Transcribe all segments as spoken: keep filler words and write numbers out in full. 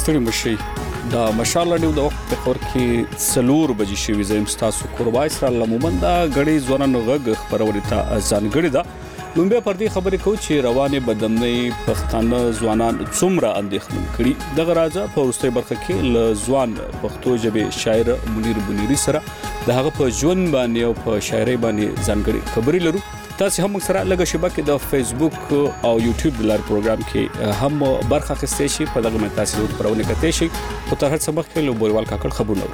ستړي مشي دا مشال لاندې د وخت په خور کې سلور بجې شوي زم تاسو کوربای سره لمومن دا غړي ځوانانو غږ خبروري ته ځانګړي دا لومبه پر دې خبرې کو چې روانه بدمنۍ پښتانه ځوانان څومره اندېښمن کړي دغه راځه په ورستۍ برخه کې ل ځوان پښتو ژبه شاعر منیر بنيري سره د هغه په ژوند باندې او په شاعري باندې ځانګړي خبرې لرو تاسو هم سره لږه شبکه د فیسبوک او یوټیوب د لار پروګرام کې هم برخه اخیستئ شي په دغه تاسو د پرونه کتئ شي په تر هڅه مخ کې لو بوروال کاکړ خبرونه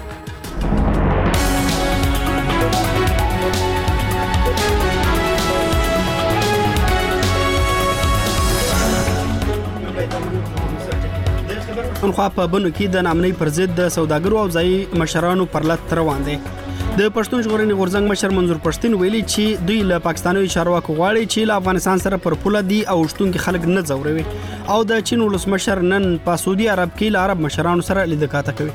خو په بنو کې د نامنۍ پر ضد د سوداګرو او ځای مشرانو پر لټ روان دي د پښتون ژغورنې غورځنګ مشر منظور پښتين ویلي چې دوی له پاکستاني چارواکو غواړي چې له افغانستان سره پر پوله دي او شتون کې خلک نه ځوروي او د چین ولسمشر نن په سعودي عرب کې له عرب مشرانو سره لیدکاته کوي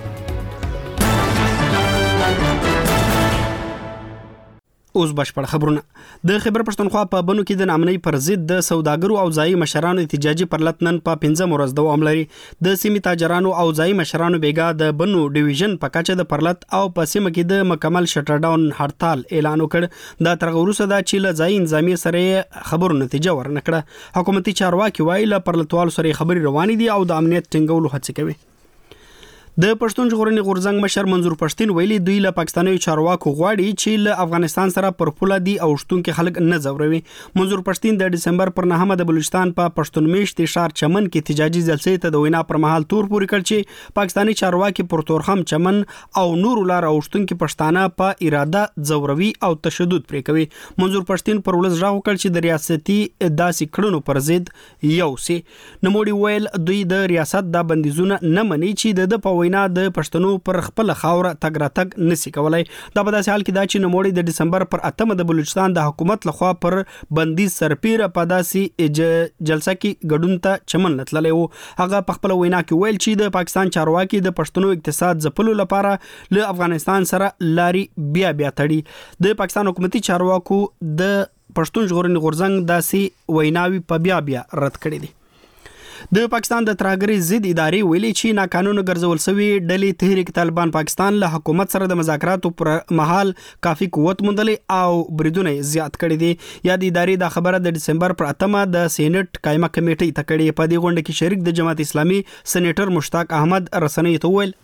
اوس بشپړ خبرونه د خبر پښتونخوا په بنو کې د نامنۍ پر ضد د سوداګرو او ځای مشرانو احتجاجي پرلط نن په پنځم ورځ دوام لري د سیمې تاجرانو او ځای مشرانو بیګا د بنو ډیویژن په کچه د پرلط او په سیمه کې د مکمل شټر ډاون هړتال اعلان وکړ د ترغورسه د چیله ځای انځامي سره خبرو نتیجه ورنکړه حکومتي چارواکي وایي له پرلطوال سره خبري روانې دي او د امنیت ټینګولو هڅه کوي د پښتون ژغورنې غورځنګ مشر منظور پښتين ویلي دوی له پاکستاني چارواکو غواړي چې له افغانستان سره پر پوله دي او شتون کې خلک نه ځوروي منظور پښتين د دسمبر پر نهمه د بلوچستان په پښتون میشت شهر چمن کې احتجاجي جلسې ته د وینا پر مهال تور پوري کړ چې پاکستاني چارواکي پر تورخم چمن او نور لار او شتون کې پښتانه په اراده ځوروي او تشدد پرې کوي منظور پښتين پر ولز راو کړ چې د ریاستي داسې کړنو پر ضد یو سي نموړي ویل دوی د ریاست د بندیزونه نه مني چې د په وینا د پښتنو پر خپل خاور تګ را تګ نسی کولای دا په داسې حال کې دا چې نوموړي د دسمبر پر اتمه د بلوچستان د حکومت لخوا پر بندیز سرپیر په داسې جلسه کې ګډون ته چمن لتللی وو هغه په خپل وینا کې ویل چې د پاکستان چارواکي د پښتنو اقتصاد ځپلو لپاره له افغانستان سره لاري بیا بیا تړي د پاکستان حکومتي چارواکو د پښتون ژغورنې غورځنګ داسې ویناوي په بیا بیا رد کړې دي د پاکستان د ترهګرۍ ضد ادارې ویلي چې ناقانونه ګرځول شوی ډلې تحریک طالبان پاکستان له حکومت سره د مذاکراتو پر مهال کافي قوت موندلې او بریدونه زیات کړي دي یا د ادارې د خبره د دسمبر پر اتمه د سېنات قائمه کمیټې ته کړي په دې غونډه کې شریک د جماعت اسلامي سېنیټر مشتاق احمد رسنۍ ته ویل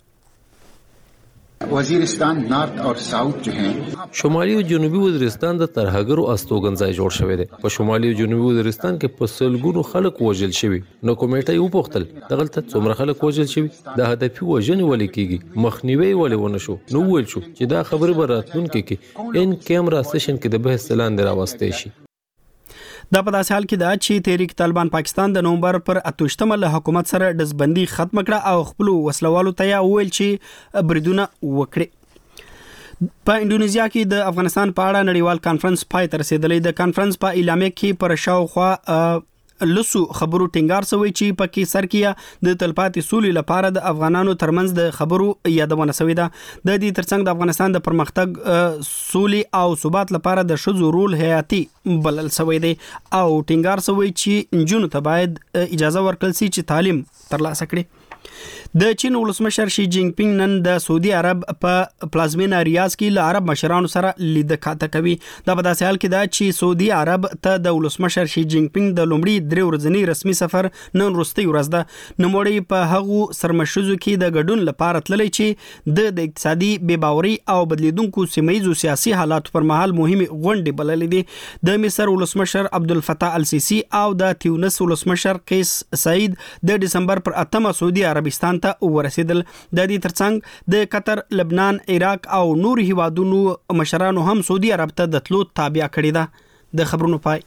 وزیرستان نارت اور ساوث جو ہیں شمالي او جنوبي وزیرستان د ترهګرو استوګنځای جوړ شوی دی په شمالي او جنوبي وزیرستان کې په سلګونو خلک وژل شوی نو کومیټه یو پختل دغلته څومره خلک وژل شوی د هدفي وژنې ولې کیږي مخنیوي ولې ونه شو نو ویل شو چې دا خبره براتلونکو کې ان کیمرا سیشن کې د بحث لاندې راوستي شي دا په داسې حال کې دا چې تحریک طالبان پاکستان د نومبر پر اتوشتمه له حکومت سره دزبندي ختم کړه او خپل وسلوالو ته ویل چې بریدونه وکړي په انډونیزیا کې د افغانستان په اړه نړیوال کانفرنس پای ته رسیدلی د کانفرنس په اعلامیه کې پر شاوخوا لسو خبرو ټینګار شوی چې پکې سرکیه د تلپاتې سولې لپاره د افغانانو ترمنځ د خبرو یادونه شوې ده د دې ترڅنګ د افغانستان د پرمختګ سولې او ثبات لپاره د شذو رول حیاتي بلل شوی دی او ټینګار شوی چې انجونو ته باید اجازه ورکړل شي چې تعلیم ترلاسه کړي د چین ولسمشر شي جینګ پینګ نن د سعودي عرب په پلازمینه ریاض کې له عرب مشرانو سره لیدکاته کوي دا په داسې حال کې دا چې سعودي عرب ته د ولسمشر شي جینګ پینګ د لومړي درې ورځنی رسمي سفر نن وروستۍ ورځ ده نوموړي په هغو سرمشزو کې د ګډون لپاره تللی چې د اقتصادي بې باوري او بدلیدونکو سیمه‌یزو سیاسي حالاتو پر مهال مهمه غونډې بللې دي د مصر ولسمشر عبدالفتاح السیسی او د تیونس ولسمشر قیس سعید د دسمبر پر اتمه سعودي عربستان ته ورسېدل د دې ترڅنګ د قطر لبنان عراق او نور هیوادونو مشرانو هم سعودي عرب ته د تلو تابع کړی ده د خبرونو پای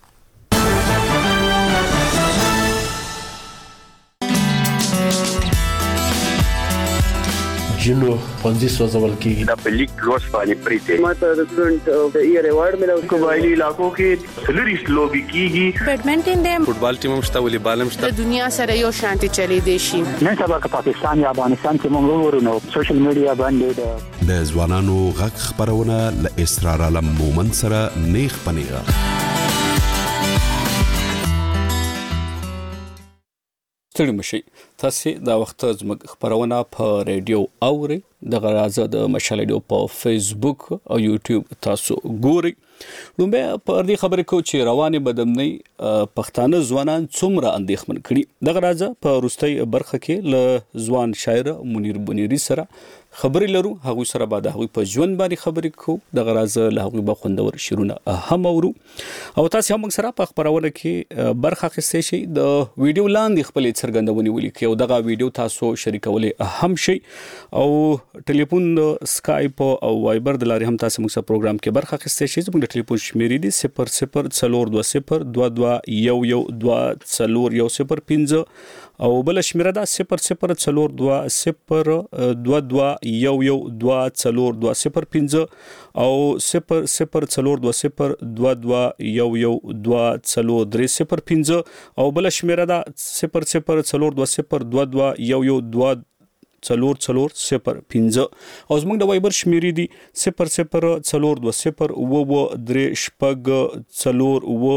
جنو پنځه سوځول کیږي د پلیک کلوز باندې پریته ماته د سټوډنټ د ایئر ایوارډ ملو قبایلی علاقو کې سلریست لوبي کیږي بیډمنټن د فوټبال ټیم مشته ولې بالم شته د دنیا سره یو شانتي چلی دی شي نن سبا که پاکستان یا افغانستان کې موږ ورونو سوشل میډیا باندې د ځوانانو غږ خبرونه ل اسرار عالم مومن سره نیخ پنیغه ستړي مشي تاسو دا وخت زموږ خبرونه په ریډیو اوري د غرازه د مشال ریډیو په فیسبوک او یوټیوب تاسو ګوري. لومبه په دې خبرې کو چې روانه بدمنۍ پښتانه ځوانان څومره اندېښمن کړي. د غرازه په روستۍ برخه کې ل ځوان شاعر منیر بنيري سره خبرې لرو. هغه سره بعد هغه په ژوند باندې خبرې کو. د غرازه له هغه به خوندور شیرونه هم اورو او تاسو هم سره په خبرونه کې برخه اخیستئ شئ. د ویډیو لاندې خپل څرګندونې ولیکئ او دغه ویډیو تاسو شریکولې هم شئ او ټلیفون سکایپ او وایبر د لارې هم تاسو موږ سره پروګرام کې برخه اخیستئ شئ. زموږ ټلیفون شمیرې دي صفر صفر څلور دوه صفر دوه دوه یو یو دوه څلور یو صفر پنځه او بل شمیره ده صفر صفر څلور دوه صفر دوه دوه یو یو دوه څلور دوه صفر پنځه او صفر صفر څلور دوه صفر دوه دوه یو یو دوه څلور درې صفر پنځه او بل شمیره ده صفر صفر څلور دوه صفر دوه دوه یو یو دوه څلور څلور صفر پنځه او زموږ د وایبر شمیرې دي صفر صفر څلور دوه صفر و و درې شپږ څلور و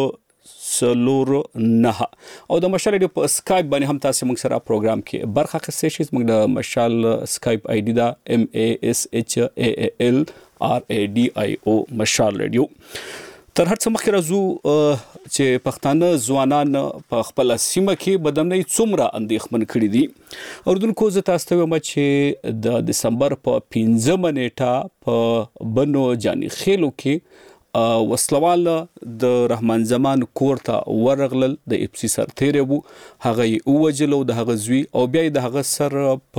څلور نه او د مشال ریډیو په سکایپ باندې هم تاسو موږ سره پروګرام کې برخه اخیستئ شئ. موږ د مشال سکایپ آی ډي دا ام ای اس ایچ ای ال آر ای ډي آی او مشال ریډیو. تر هر څه مخکې راځو چې پښتانه ځوانان په خپل سیمه کې بدمنۍ څومره اندېښمن کړي دي. اردوونکو زه تاسو ته وایم چې د دسمبر په پنځمه نیټه په بنو جاني خېلو کې وسلوال د رحمان زمان کور ته ورغلل. د اف سی سر تیرې وو هغه یې ووجلو د هغه زوی او بیا د هغه سر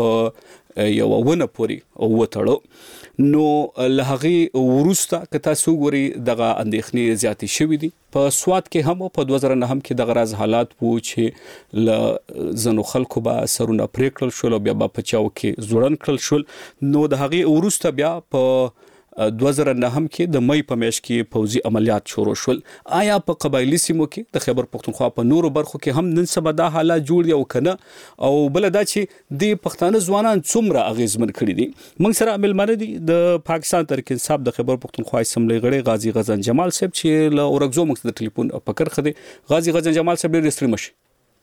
په یو ونه پوري وتړو. نو له هغه ورسته که تاسو ګوري دغه اندېښنې زیاتې شوې دي. په سواد کې هم په دوه زره نه هم کې دغه راز حالات وو چې ل زنو خلکو به سرونه پرې کړل شول او بیا به په چاو کې زوړن کړل شول. نو د هغه ورسته بیا په دوه زره نه هم کې د مې په میاشت کې پوځي عملیات شروع شول. آیا په قبایلی سیمو کې د خیبر پختونخوا په نورو برخو کې هم نن سبا دا حالات جوړ دي او کنه او بل دا چې د پښتانه ځوانان څومره اغیزمن کړي دي؟ موږ سره ملمنه دي د پاکستان تحریک انصاف د خیبر پختونخوا اسمبلی غړي غازی غزن جمال صاحب چې له اورګزو موږ د ټلیفون پکړ خدي. غازی غزن جمال صاحب ډېر ستړي مشي.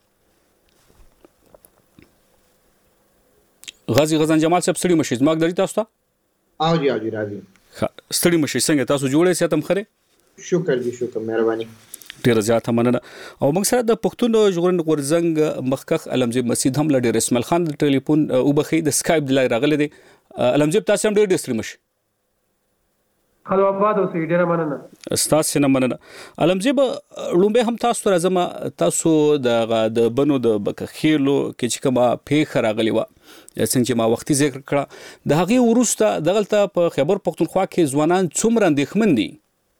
غازی غزن جمال صاحب ستړي مشي. زما غږ تاسو ته او جی او جی راځي. ستړي مشي. څنګه تاسو جوړې ساتم خره؟ شکر دی شکر مهرباني. ډیر زیاته مننه. او موږ سره د پښتون ژغورنې غورځنګ مخکخ علمزیب مسعود هم لډیر اسماعیل خان د ټلیفون او بخې د سکایپ د لای راغله دي. علمزیب تاسو هم ډیر ستړي مشي. خلو آباد اوسئ. ډیر مننه. تاسو نه مننه. علمزیب لومبه هم تاسو راځم. تاسو د د بنو د بکخېلو کې چې کومه پیښه راغلی و څنګه چې ما وختي ذکر کړه د هغه ورسته دغلته په خیبر پختونخوا کې ځوانان څومره اندېښمن دي؟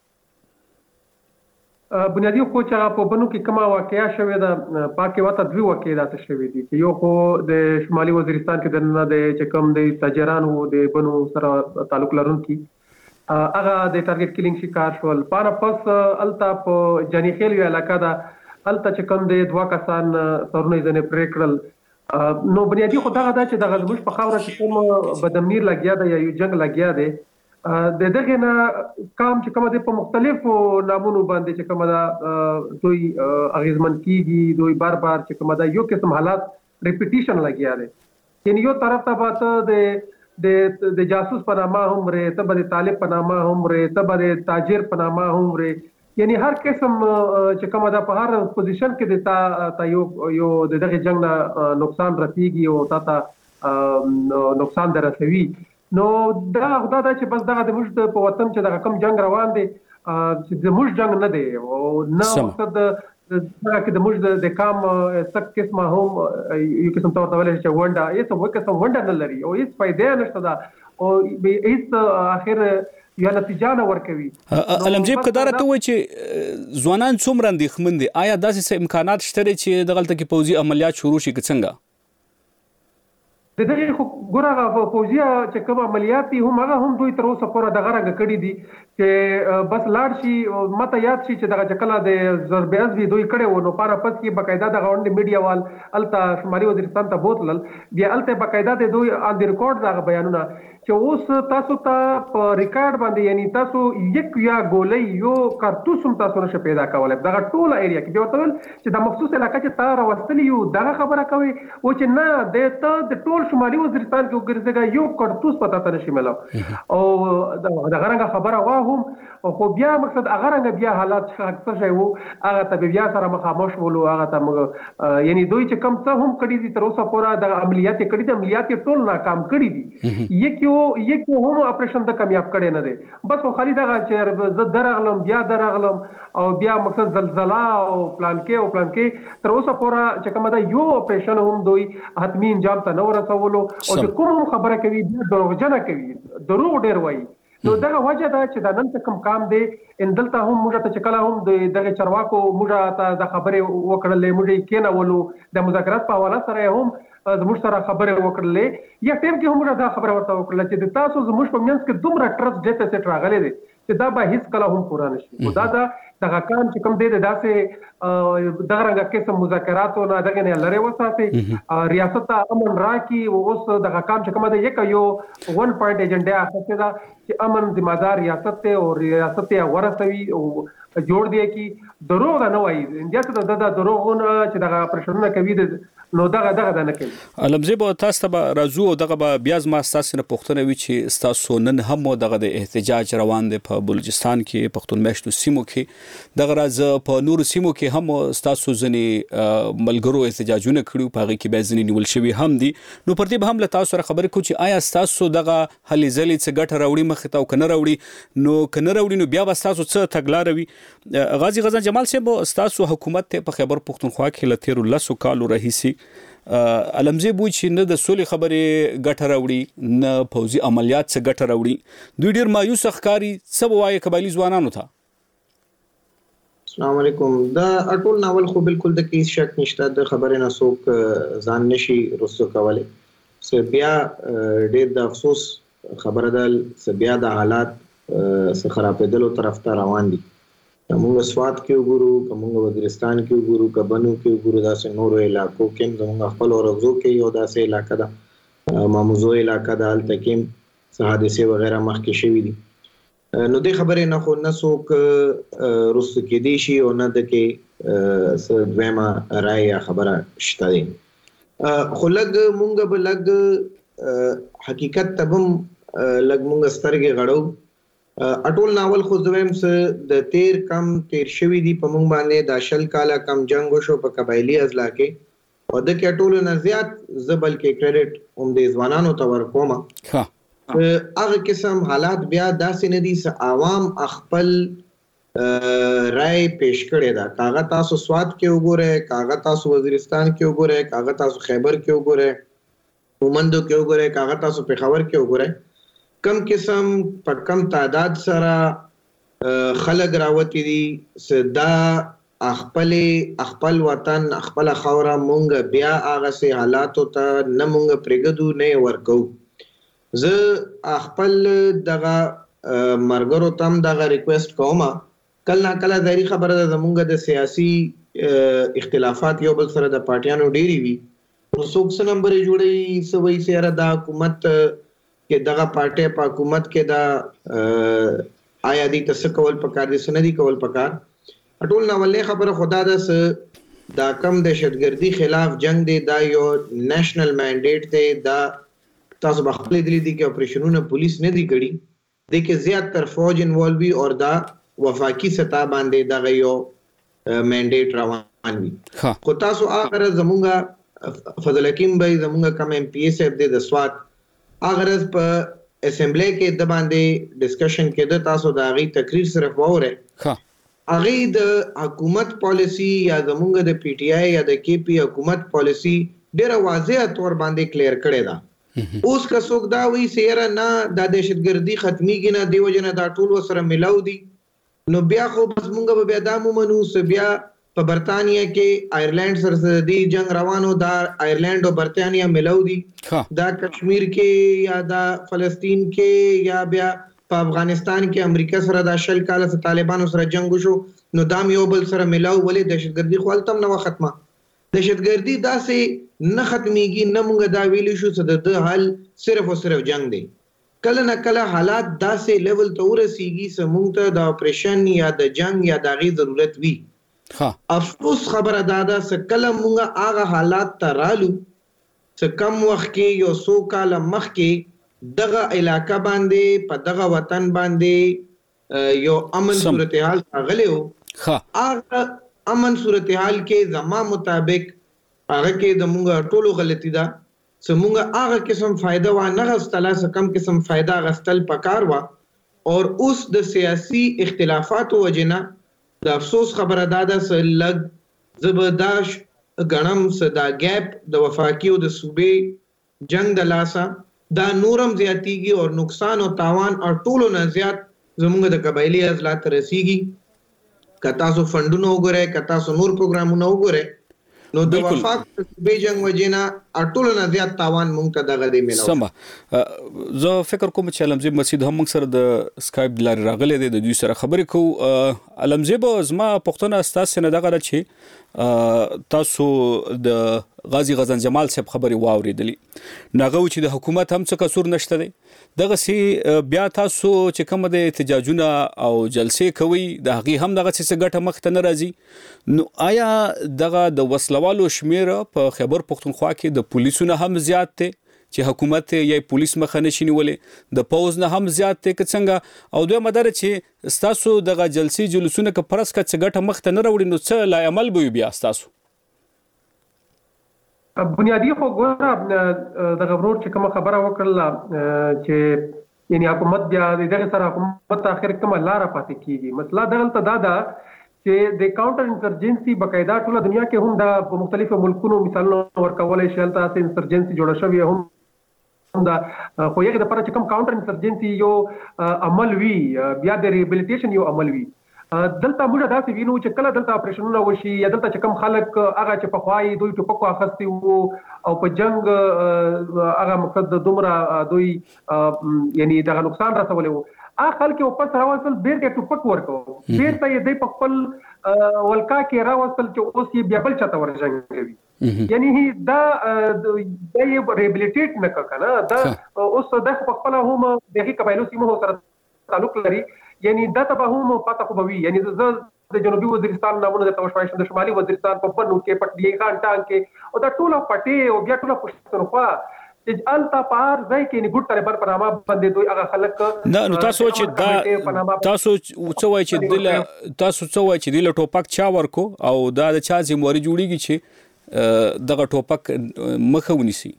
بنیادی خو چې په بنو کې کومه واقعیا شوې ده پاکه وته دوی واقعیات شوې دي چې یو خو د شمالي وزیرستان کې د نه د چې کوم د تاجرانو د بنو سره تعلق لرونکي هغه د ټارګټ کیلینګ شکار شول. پاره پس التا په جانی خیل یو علاقہ ده التا چې کوم د دوا کسان سرونه ځنه پرې کړل. نو بنیادی خو دغه دا چې د غزموش په خاوره کې کوم بدمنیر لګیا دی یا یو جنگ لګیا دی د دغه نه کام چې کومه د په مختلفو نامونو باندې چې کومه دا دوی اغیزمن کیږي دوی بار بار چې کومه دا یو قسم حالات ریپیټیشن لګیا دی. یعنی یو طرف ته باته د د د جاسوس په نامه هم ری ته د طالب په نامه هم ری ته د تاجر په نامه هم ری یعنی هر قسم چې کومه دا په هر پوزیشن کې د تا تا یو یو دغه جنگ نه نقصان رسیږي او تا ته نقصان درسوي. نو دا خدای دا چې بس دغه د موږ په وطن چې دغه کم جنگ روان دی چې د موږ جنگ نه دی او نه مقصد دا کې د موږ د کام سخت قسمه هم یو قسم تور ته ولې چې ونډه یې څه وکړه څه ونډه نه لري او هیڅ فائدې نشته دا او هیڅ اخر یا نتیجه نه ورکوي. علمجیب کدارته وای چې ځوانان څومره اندېښمن دي؟ آیا داسې امکانات شته چې دغلته کې پوځي عملیات شروع شي که څنګه؟ د دغه خو ګورغه فوجي چې کوم عملیات دي هم هغه هم دوی تر اوسه پورې دغه رنګ کړی دي چې بس لاړ شي ماته یاد شي چې دغه چکلا د ضرب عضوي دوی کړي وو نو پاره پس کې باقاعده د غونډې میډیا وال الته شمالي وزیرستان ته بوتلل بیا الته باقاعده د دوی ان دی ریکارډ دغه بیانونه چې اوس تاسو ته په ریکارډ باندې یعنی تاسو یک یا ګولۍ یو کارتوس هم تاسو نشه پیدا کولای دغه ټول ایریا کې ورته ول چې د مخصوص علاقې چې تا راوستلی یو دغه خبره کوي او چې نه د ته د ټول شمالي وزیرستان کې وګرځي یو کارتوس پتا ته نشي ملو او دغه رنګه خبره وا هم خو بیا مقصد هغه رنګ بیا حالات اکثر شي وو هغه ته بیا سره مخامخ ولو هغه ته یعنی دوی چې کم څه هم کړی دي تر اوسه پورا د عملیات کړی دي عملیات ټول ناکام کړی دي یک یو یک هم اپریشن د کامیاب کړي نه دي بس خو خالي دغه چې زه درغلم بیا درغلم او بیا مقصد زلزلہ او پلان کې او پلان کې تر اوسه پورا چې کومه دا یو اپریشن هم دوی حتمی انجام ته نه ورسولو او چې کوم خبره کوي دروغجنه کوي دروغ ډیر وایي نو دغه وجه دا چې دا نن څه کم کام دی ان دلته هم موږ ته چکلا هم دغه چرواکو موږ ته د خبرې وکړلې موږ کې نه ولو د مذاکرات په حواله سره هم زموږ سره خبرې وکړلې یا ټیم کې هم دا خبره ورته وکړل چې د تاسو زموږ په منځ کې دومره ټرست ډیفیسټ راغلی دی چې دا به هیڅ کله هم پوره نشي دا دا دغه کام چې کوم دی داسې دغه رنګه قسم مذاکراتو نه دغه نه لري وساتي ریاست ته امن راکړي او اوس دغه کام چې کوم دی یک یو ون پوینټ ایجنډا اخته دا چې امن ذمہ دار ریاست ته او ریاست ته ورسوي او جوړ دی کی دروغ نه وایي انډیا ته د دروغونه چې دغه پرشنونه کوي نو دغه دغه نه کوي علمزه به تاسو ته راځو او دغه به بیا ما تاسو نه پوښتنه وی چې تاسو نن هم دغه د احتجاج روان دی په بلوچستان کې پښتون میشتو سیمو کې دغه راز په نور سیمو کې هم تاسو ځنی ملګرو احتجاجونه کړیو په هغه کې به ځنی نیول شوی هم دي نو پر دې به هم له تاسو سره خبرې کوم چې آیا تاسو دغه هلي ځلې څه ګټه راوړي مخ ته او کنه راوړي نو کنه راوړي نو بیا به تاسو څه تګلاروي غازی غزان جمال صاحب تاسو حکومت ته په خبر پښتونخوا کې لتیر لسو کالو رئیسي علمزه بوي چې نه د سولې خبرې ګټه راوړي نه فوزي عملیات څخه ګټه راوړي دوی ډیر مایوس ښکاری څه وایي قبایلی ځوانانو ته السلام علیکم دا اټول ناول خو بالکل د کیس شک نشته د خبرې نه څوک ځان نشي رسو کولای سه بیا ډیر د افسوس خبره ده سه بیا د حالات سه خرابېدلو طرف ته روان دي موږ سوات کې وګورو موږ وزیرستان کې وګورو کبنو کې وګورو داسې نورو علاقو کې موږ خپل ورغزو کې یو داسې علاقه ده ماموزو علاقه ده هلته کې حادثې وغیرہ مخکې شوي دي نو دې خبرې نه خو نه څوک رسو کېدی شي او نه د کې څه دویمه رایه یا خبره شته دی خو لږ موږ به لږ حقیقت ته به لږ موږ سترګې غړو اټول ناول خو زویم س د تیر کم تیر شوی دی په مونږ باندې د شل کاله کم جنگ وشو په قبایلی اضلاع کې او د کټول نه زیات زبل کې کریډټ هم د ځوانانو ته ورکوم ها هغه قسم حالات بیا داسې نه دي س عوام خپل رائے پیش کړي دا کاغه تاسو سواد کې وګوره کاغه تاسو وزیرستان کې وګوره کاغه تاسو خیبر کې وګوره ومندو کې وګوره کاغه تاسو پېښور کې وګوره کم قسم په کم تعداد سره خلک راوتی دي صدا خپل خپل وطن خپل خوره مونږ بیا هغه سه حالاتو ته نه مونږ پرېګدو نه ورکو زه خپل دغه مرګرو تم دغه ریکوست کوم کله کله ځری خبره ده مونږ د سیاسي اختلافات یو بل سره د پارټیانو ډیری وي نو څوک څه نمبر جوړي سوي سره د حکومت کې دغه پارټي په حکومت کې دا آیا دي تاسو کول پکار دي سن دي کول پکار ټول نو ولې خبره خدا ده دا کم دهشتګردي خلاف جنگ دی دا یو نېشنل منډیټ دی دا تاسو بخپل دي دي کې اپریشنونه پولیس نه دی کړی د کې زیات تر فوج انوالوي او دا وفاقي سطح باندې دا یو منډیټ روان وي خو تاسو اخر زمونږه فضل حکیم بھائی زمونږه کم ایم پی ایس اف دی د سوات اغرض په اسمبلی کې د باندې ډسکشن کې د تاسو د غي تقریر صرف وره ها اغه د حکومت پالیسی یا زمونږ د پی ټی آی یا د کی پی حکومت پالیسی ډیره واضح تور باندې کلیر کړي دا اوس کا څوک دا وی سیره نه د دهشتګردي ختمي کې نه دیو جن دا ټول وسره ملاو دي نو بیا خو بس مونږ به بیا د مومنو س بیا په برتانیا کې آیرلند سره د جنگ روانو دا آیرلند او برتانیا ملو دي دا کشمیر کې یا دا فلسطین کې یا بیا په افغانستان کې امریکا سره د شل کال سره طالبانو سره جنگ وشو نو دا یو بل سره ملو ولې دهشتګردي خو تم نه ختمه دهشتګردي داسې نه ختميږي نه مونږ دا ویلی شو چې د حل صرف او صرف جنگ دی کله نه کله حالات داسې لیول ته ورسیږي چې مونږ ته د اپریشن یا د جنگ یا د غي ضرورت وي ها افسوس خبره دادا چې کله مونږه هغه حالات ته رالو چې کم وخت کې یو سو کال مخ کې دغه علاقہ باندې په دغه وطن باندې یو امن صورتحال راغلیو ها هغه امن صورتحال کې زما مطابق هغه کې د مونږه ټولو غلطی ده سمونږه هغه قسم فائدہ و نه غستله څه کم قسم فائدہ غستل پکار و اور اوس د سیاسي اختلافات وجنه د افسوس خبره داده س لګ زبرداش غنم صدا گیپ د وفاقي او د صوبې جنگ د لاسا دا نورم زیاتیږي او نقصان او تاوان او ټولو نه زیات زمونږ د قبایلی ازلات رسیږي کتا سو فندونو وګره کتا سو نور پروګرامونو وګره نو د وفاق به جنگ وجینا اټول نه زیات تاوان مونږ ته دغه دی ملو سم زه فکر کوم چې علمزی مسجد هم موږ سره د سکایپ لاري راغلي د دوی سره خبرې کو علمزی به زما پښتون استاد سره دغه چې تاسو د غازی غزن جمال صاحب خبري واوریدلې ناغو چې د حکومت هم څه قصور نشته دی دغه سي بیا تاسو چې کوم د احتجاجونه او جلسې کوي د هغه هم دغه څه ګټه مخ ته ناراضي نو آیا دغه د وسلوالو شمیر په خیبر پختونخوا کې د پولیسونو هم زیات دي چې حکومت یا پولیس مخه نشي نیولې د پوز نه هم زیات دي که څنګه او دوی مدار چې تاسو دغه جلسې جلوسونه که پرس کا څه ګټه مخ ته نه راوړي نو څه لا عمل به بیا تاسو بنیادی خو ګوره د غورور چې کوم خبره وکړه چې یعنی حکومت بیا دغه سره حکومت اخر کومه لار پاتې کیږي مسله دغلت دادا چې د کاونټر انسرجنسي بقاعده ټول دنیا کې هم د مختلفو ملکونو مثالونه ورکولای شي تل تاسو انسرجنسي جوړه شوی هم دا خو یو د لپاره چې کوم کاونټر انسرجنسي یو عمل وی بیا د ریهابلیټیشن یو عمل وی دلته موږ داسې وینو چې کله دلته اپریشنونه وشي یا دلته چې کوم خلک هغه چې په خوای دوی ټوپک واخستي وو او په جنگ هغه مقصد د دومره دوی یعنی دغه نقصان رسولي وو هغه خلک په پس راوصل بیرته ټوپک ورکو بیرته یې د خپل ولکا کې راوصل چې اوس یې بیا بل چاته ورجنګوي یعنی دا د ریهابلیټیټ نه کنه دا اوس د خپل هم دغه قبایلو سیمو سره تعلق لري یعنی دا ته هم پته خو به یعنی د جنوبي وزیرستان نامونه د توشوایش د شمالي وزیرستان په بنو کې پټي خان ټان کې او دا ټوله پټي او بیا ټوله پښتونخوا چې التا پار ځای کې نه ګډ طالبان په نامه باندې دوی هغه خلک نه نو تاسو چې دا تاسو څه وایي چې دل تاسو څه وایي چې دل ټوپک چا ورکو او دا د چا ذمہواری جوړیږي چې دغه ټوپک مخه ونیسي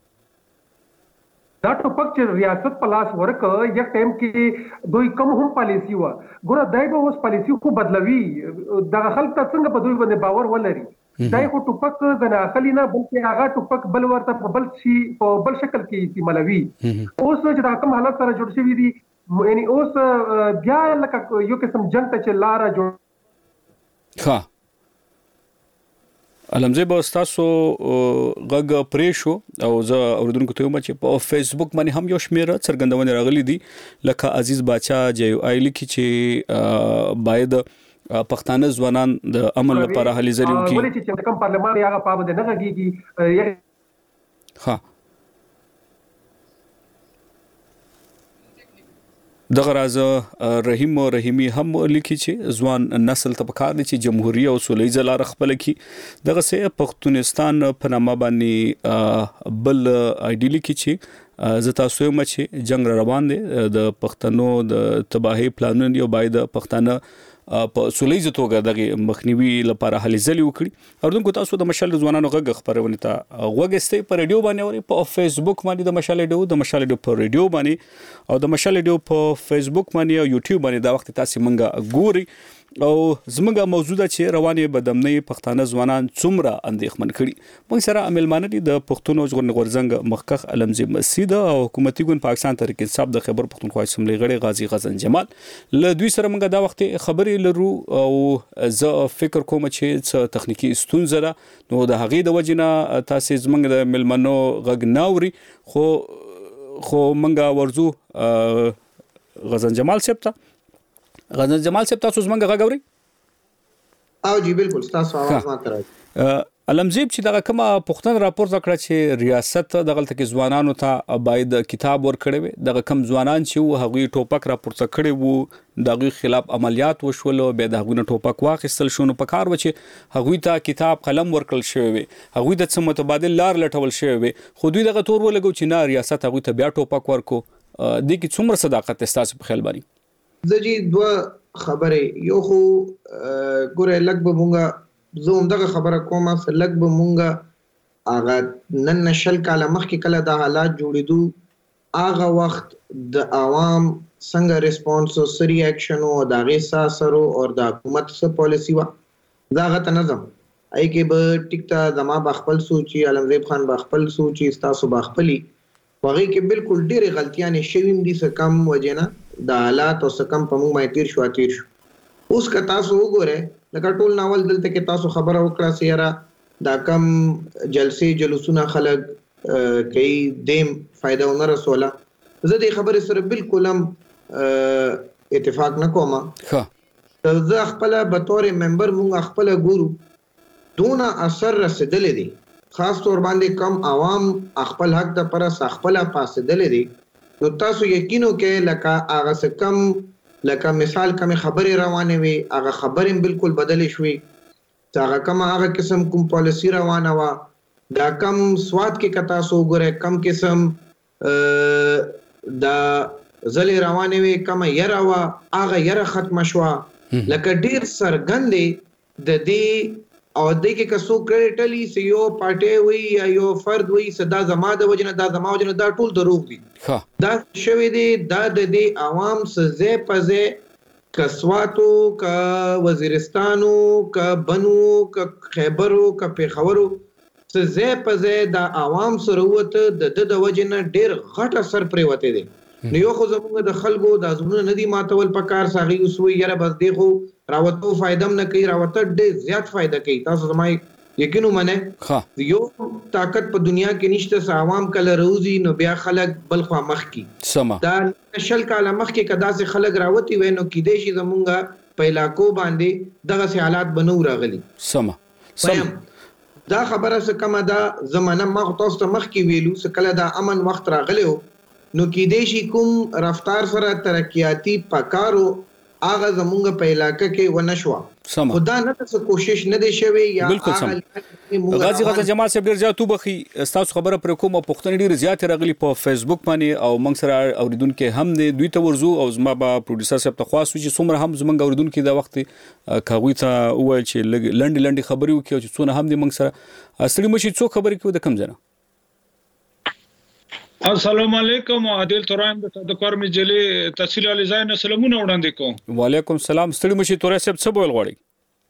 دا ټوپک چې ریاست په لاس ورک یک ټیم کې دوی کوم هم پالیسی و ګوره دای به اوس پالیسی خو بدلوي دغه خلک څنګه په دوی باندې باور ولري دای خو ټوپک د اخلي نه بلکې هغه ټوپک بل ورته په بل شي په بل شکل کې استعمالوي اوس چې دا کوم حالت سره جوړ شوی دي یعنی اوس بیا لکه یو قسم جنگ ته چې لار جوړ ها علمزی به تاسو غږ پرې شو او زه اوریدونکو ته وایم چې په فیسبوک باندې هم یو شمیر څرګندونه راغلي دي لکه عزیز باچا جی آی لیکي چې باید پښتانه ځوانان د امن لپاره هلي ځلي وکړي ولې چې کوم پارلمان یې هغه پابند نه غږیږي ها دغه راز رحیم او رحیمی هم لیکي چې ځوان نسل ته پکار دي چې جمهوریت او سولې زلار خپل کی دغه سه پښتونستان په نامه باندې بل ایډی لیکي چې زه تاسو هم چې جنگ روان دي د پښتنو د تباہي پلانونه یو باید پښتانه په سولې توګه دغه مخنیوي لپاره هلي ځلي وکړي اوردونکو تاسو د مشال ځوانانو غږ خبرونه ته غوږستې په ریډیو باندې او په فیسبوک باندې د مشال ډیو د مشال ډیو په ریډیو باندې او د مشال ډیو په فیسبوک باندې او یوټیوب باندې دا وخت تاسو مونږه ګوري او زموږه موجوده چې روانې بدمنۍ پښتانه ځوانان څومره اندېښمن کړي. موږ سره عملمانه دي د پښتون ژغورنې غورځنګ مخکخ علمزی مسعود او حکومتي ګوند پاکستان تحریک انصاف د خیبر پښتونخوا اسمبلی غړي غازی غزن جمال له دوی سره موږ دا وخت خبرې لرو او زه فکر کوم چې څه تخنیکی ستونزه ده نو د هغې د وجنه تاسو زموږ د ملمنو غږ ناوري خو خو موږ ورزو غزن جمال صاحب ته غزن جمال صاحب تاسو زمونږ غږ اورئ؟ او جی بالکل تاسو आवाज ماته راځي. علمزیب چې دغه کومه پښتنه راپورته کړه چې ریاست دغلته کې ځوانانو ته باید کتاب ورکړي وي دغه کم ځوانان چې هغوی ټوپک راپورته کړي وو دغه خلاف عملیات وشول به دغه ټوپک واخیستل شو نو په کار و چې هغوی ته کتاب قلم ورکړل شوی وي هغوی د څه متبادل لار لټول شوی وي خو دوی دغه تور ولګو چې نه ریاست هغوی ته بیا ټوپک ورکو د کې څومره صداقت تاسو په خیال باندې؟ زه جی دوه خبرې یو خو ګوره لګ به مونږه زه هم دغه خبره کوم چې لګ به مونږه هغه نن نشل کاله مخکې کله د حالات جوړېدو هغه وخت د عوام څنګه ریسپانس او سری اکشن او د هغې څه اثر او د حکومت څه پالیسي وه زه هغه ته نه ځم ای کې به ټیک ته زما به خپل سوچي علمزیب خان به خپل سوچي ستاسو به خپلي په هغې کې بالکل ډېرې غلطیانې شوي هم دي څه کم وجې نه د حالات او څه کم په موږ باندې تیر شو تیر شو اوس که تاسو وګورئ لکه ټول ناول دلته کې تاسو خبره وکړه چې یاره دا کم جلسې جلوسونه خلک کوي دیم فایده ونه رسوله زه دې خبرې سره بالکل هم اتفاق نه کوم زه خپله بطور ممبر مونږ خپله ګورو دونه اثر رسېدلی دی خاص طور باندې کم عوام خپل حق د پاره خپله پاسېدلی دی نو تاسو یقین وکړئ لکه هغه څه کم لکه مثال کم خبرې روانې وي هغه خبرې بالکل بدلې شوې هغه کم هغه قسم کوم پالیسي روانه وه دا کم سواد کې که تاسو وګورئ کم قسم دا ځلې روانې وي کمه یره وه هغه یره ختمه شوه لکه ډېر څرګند د دې او دې کې که څوک کړی چې یو پارټۍ وي یا یو فرد وي چې دا زما د وجې نه دا زما وجې نه دا ټول دروغ دي دا شوی دی دا د دې عوام څه ځای په ځای که سواتو که وزیرستانو که بنو که خیبرو که پېښورو څه ځای په ځای دا عوام سره ووته د ده د وجې نه ډېر غټ اثر پرېوتی دی نو یو خو زموږ د خلکو دا زړونه نه دي ماتول په کار چې هغوی اوس وایي یاره بس دې خو راوتو فایده هم نه کوي راوته ډېر زیات فایده کوي تاسو زما یقین ومنئ یو طاقت په دنیا کې نشته چې عوام کله روزي نو بیا خلک بل خوا مخکي دا شل کاله مخکې که داسې خلک راوتي وای نو کیدای شي زمونږ په علاقو باندې دغسې حالات به نه و راغلي سمه دا خبره څه کمه ده زمانه ما خو تاسو ته مخکې ویلو چې کله دا امن وخت راغلی و نو کیدای شي کوم رفتار سره ترقیاتي پکارو هغه زمونږ په علاقه کې ونه شوه خو دا نه څه کوشش نه دی شوی یا بالکل سم غازی غزن جمال صاحب ډېر زیات وبخي ستاسو خبره پر کومه پوښتنې ډېرې زیاتې راغلي په فیسبوک باندې او موږ سره اوریدونکي هم دي دوی ته ورځو او زما به پروډوسر صاحب ته خواست چې څومره هم زموږ اوریدونکي دا وخت کاغوي ته وویل چې لنډې لنډې خبرې وکړي چې څونه هم دي موږ سره ستړي مشي څو خبرې کوي د کم ځای السلام علیکم عادل ترایم د صدقار مجلي تحصیل علی زاین سلامونه وړاندې کوم وعلیکم السلام ستړي مشي تورای صاحب څه بول غواړي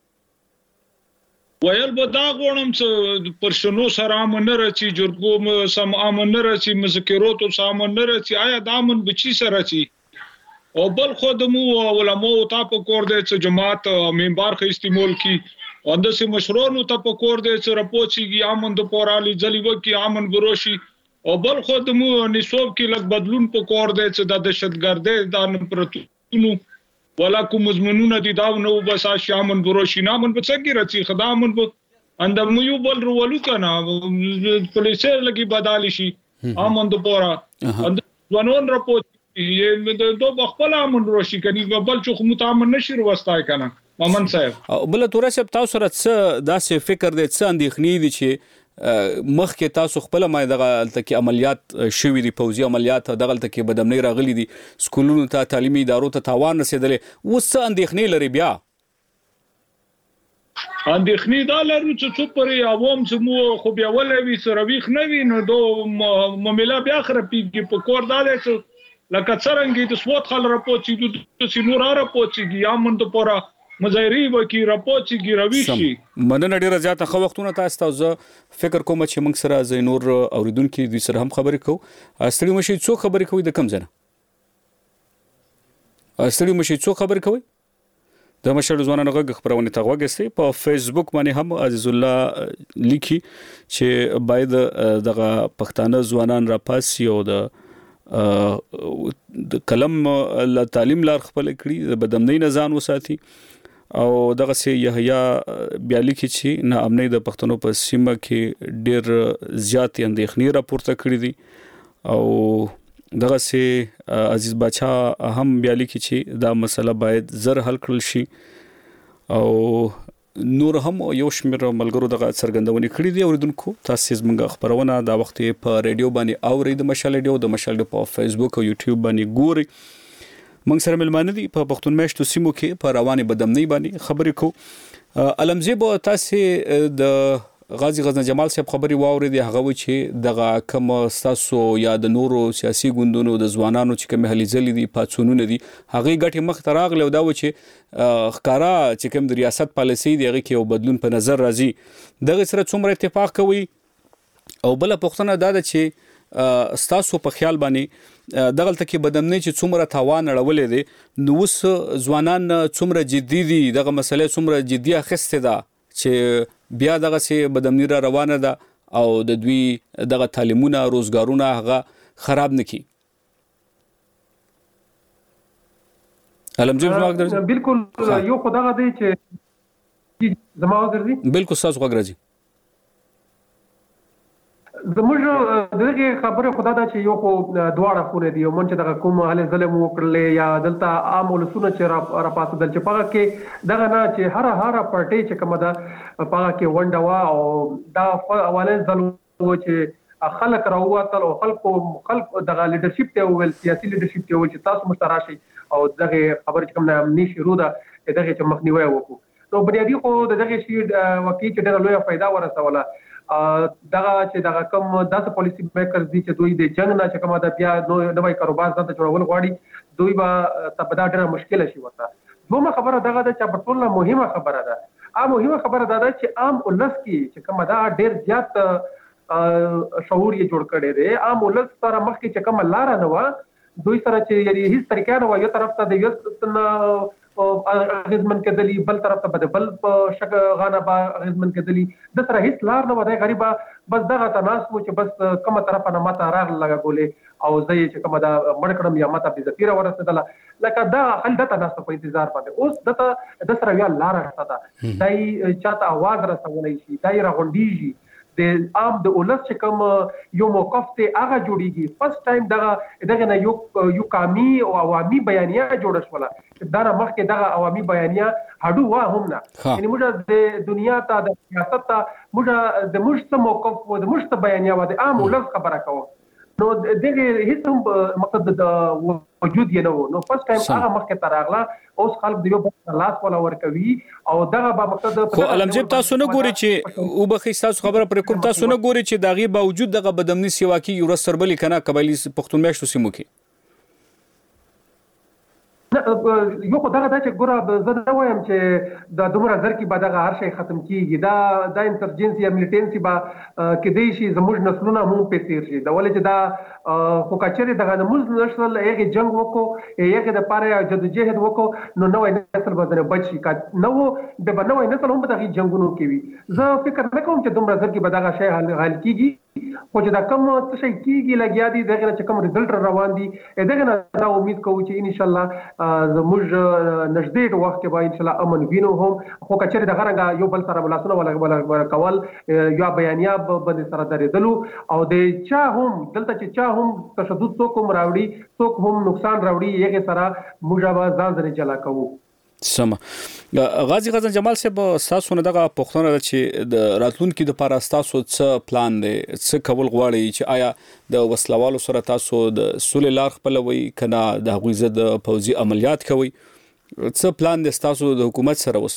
ویل به دا غواړم چې پرشنو سره امن راځي جرګو سم امن راځي مذاکراتو سم امن راځي آیا دا امن بچی سره راځي او بل خودمو علماء ته په کور دي چې جماعت منبر خې استعمال کی او د سه مشرونو ته په کور دي چې راپوچيږي امن د پورالي ځلی وکي امن بروشي او بل خود مو نصاب کې لږ بدلون په کور دی چې د دهشتګردۍ د نفرتونو ولا کوم مضمونونه دي دا نو بس شامن بروشي نامن به څنګه راځي خدامن به اند مو یو بل رولو کنه پولیسه لګي بدالي شي امن د پورا اند ځوانون راپوت یې د دوه خپل امن بروشي کني بل چې متامن نشي وروستای کنه مامن صاحب بل تور صاحب تاسو سره څه داسې فکر دې څه اندېښنې دي چې مخکې تاسو خپل ما دغه تکي عملیات شوي دي پوزي عملیات دغه تکي بدمنۍ راغلي دي سکولونو ته تعلیمي ادارو ته تاوان رسیدلې اوس څه اندېښنې لري بیا اندېښنې دا لري چې څو پرې عوام زمو خو بیا ولوي سرويخ نه وي نو دو مملا بیا خرابېږي په کور دا لکه څنګه د سوت خل راپوچي د سينور راپوچي یا من د پورا مظاهری وکي راپوت کی راويشي مننه ډیره زیاته خو وختونه تاسو ته زه فکر کوم چې موږ سره زې نور اوریدونکو د سره هم خبرې کوو استړي مشي څو خبرې کوي د کم ځنه استړي مشي څو خبرې کوي د مشر ځوانانو غږ خبرونه ته وګورئ په فیسبوک باندې هم عزیز الله لیکي چې باید دغه پښتانه ځوانان راپاسي او د د کلم له تعلیم لار خپل کړي د بدمنۍ نه ځان وساتي او دغه سي یحیی بیا لیکي چې نه امنۍ د پښتنو په سیمه کې ډېر زیات اندېښنې راپورته کړې دي او دغه سي عزیز بچا هم بیا لیکي چې دا مسله باید زر حل کړل شي او نور هم یو شمېر ملګرو دغه څرګندونې کړې دي اوریدونکو تاسو زموږ خبرونه دا وخت په ریډیو باندې اوري د مشال ریډیو د مشال په فیسبوک او یوټیوب باندې ګوري موږ سره ملمانه دي په پښتون میشتو سیمو کې په رواني بدمنۍ باندې خبرې کو علمزیب تاسو د غازی غزنه جمال صاحب خبري واوري دي هغه و چې دغه کوم تاسو یا د نورو سیاسي ګوندونو د ځوانانو چې کوم هلي ځلې دي پاتسونونه دي هغه غټي مخ تراغله او دا و چې خکارا چې کوم د ریاست پالیسي دی هغه کې یو بدلون په نظر راځي دغه سره څومره اتفاق کوي او بل پښتنه دا ده چې ستاسو په خیال باندې دغه تکي بدمنۍ چې څومره تاوان اړولې دي نو وس ځوانان څومره جدي دي دغه مسله څومره جدي اخیسته ده چې بیا دغه سي بدمنۍ را روانه ده او د دوی دغه تعلیمونه روزګارونه هغه خراب نکي علمجیب زما درځي بالکل یو خدای دی چې زما درځي بالکل تاسو غږ زموږ دغه خبره خدای دا چې یو خو دواړه خونه دي او مونږ دغه کوم هله ظلم وکړلې یا دلته عام ولسونه چې را پاتې دل چې پاره کې دغه نه چې هر هر پارټي چې کومه ده پاره کې ونډه وا او دا اواله ظلم و چې خلک راووتل او خلکو خلک دغه لیدرشپ ته ویل سیاسي لیدرشپ ته ویل چې تاسو مشتراشي او دغه خبره چې کوم نه امني شروع ده دغه چې مخنیوي وکړو نو بنیادی خو دغه شی وکیل چې ډېر لوی فائدہ ورسوله دغه چې دغه کوم داسې پالیسی میکرز دي چې دوی د جنگ نه چې کومه د بیا نوې کاروبار ځان ته جوړول غواړي دوی به تبدا ډېره مشکله شي ورته دومره خبره دغه د چا په ټوله مهمه خبره ده ا مهمه خبره ده چې عام ولس کې چې کومه دا ډېر زیات شعور یې جوړ کړي دي عام ولس سره مخ کې چې کومه لار نه و دوی سره چې یعنی هیڅ طریقې نه و یو طرف ته د یو اغیزمن کېدلی بل طرف ته بل په شک غانه با اغیزمن کېدلی د سره هیڅ لار نه وای غریبه بس دغه تناس مو چې بس کومه طرف نه ماته راغ لگا ګولې او زه چې کومه دا مړ کړم یا ماته به زفیره ورسېدله لکه دا حل د تناس په انتظار باندې اوس دته د سره یو لار راځه دای چاته आवाज رسولای شي دای راغونډیږي د عام د اولس چې کوم یو موقف ته هغه جوړیږي فرست ټایم دغه دغه نه یو یو قومي او عوامي بیانیه جوړ شوله دا مخکې دغه عوامي بیانیه هډو وا هم نه یعنی موږ د دنیا ته د سیاست ته موږ د موږ موقف او د موږ بیانیه و د عام اولس خبره کوو نو دغه هیڅ مقصد د وجود یې نه نو فرست ټایم هغه مخکې تراغله اوس خلک د یو لاس ولا ورکوي او دغه به مقصد خو علمجیب تاسو نه ګوري چې او بخښ تاسو خبره پر کوم تاسو نه ګوري چې دغه باوجود دغه بدمنۍ سیوا کې یو رسربلی کنه قبایلی پښتون میشتو سیمو کې یو خدای دا چې ګوره زه دا وایم چې د دومره زر کې به دغه هر شی ختم کیږي دا د انسرجنسي یا ملیټنسي به کېدای شي زموږ نسلونه هم په تیر شي دا ولې چې دا خو کچېره دغه موږ نسل هغه جنگ وکړو هغه د پاره جدوجہد وکړو نو نوې نسل به نه بچي کا نو د نوې نسل هم دغه جنگونو کوي زه فکر نه کوم چې دومره زر کې به دغه شی حل کیږي خو چې دا کوم څه شي کیږي لګیا دي دغه چې کوم رزلټ روان دي دغه نه دا امید کوم چې ان شاء الله زموږ نږدې وخت کې به ان شاء الله امن وینو هم خو کچېره دغه رنګ یو بل سره ملاسونه ولا کول یا بیانیا باندې سره درېدلو او د چا هم دلته چې چا هم تشدد څوک هم راوړي څوک هم نقصان راوړي یغه سره موږ به ځان ځنه چلا کوو سم غازی غزن جمال صاحب تاسو نه دغه پښتون چې د راتلونکو د لپاره تاسو څه پلان دی څه کول غواړي چې آیا د وسلوالو سره تاسو د سولې لار خپلوي کنه د غوي زد فوزي عملیات کوي څه پلان دی تاسو د حکومت سره وس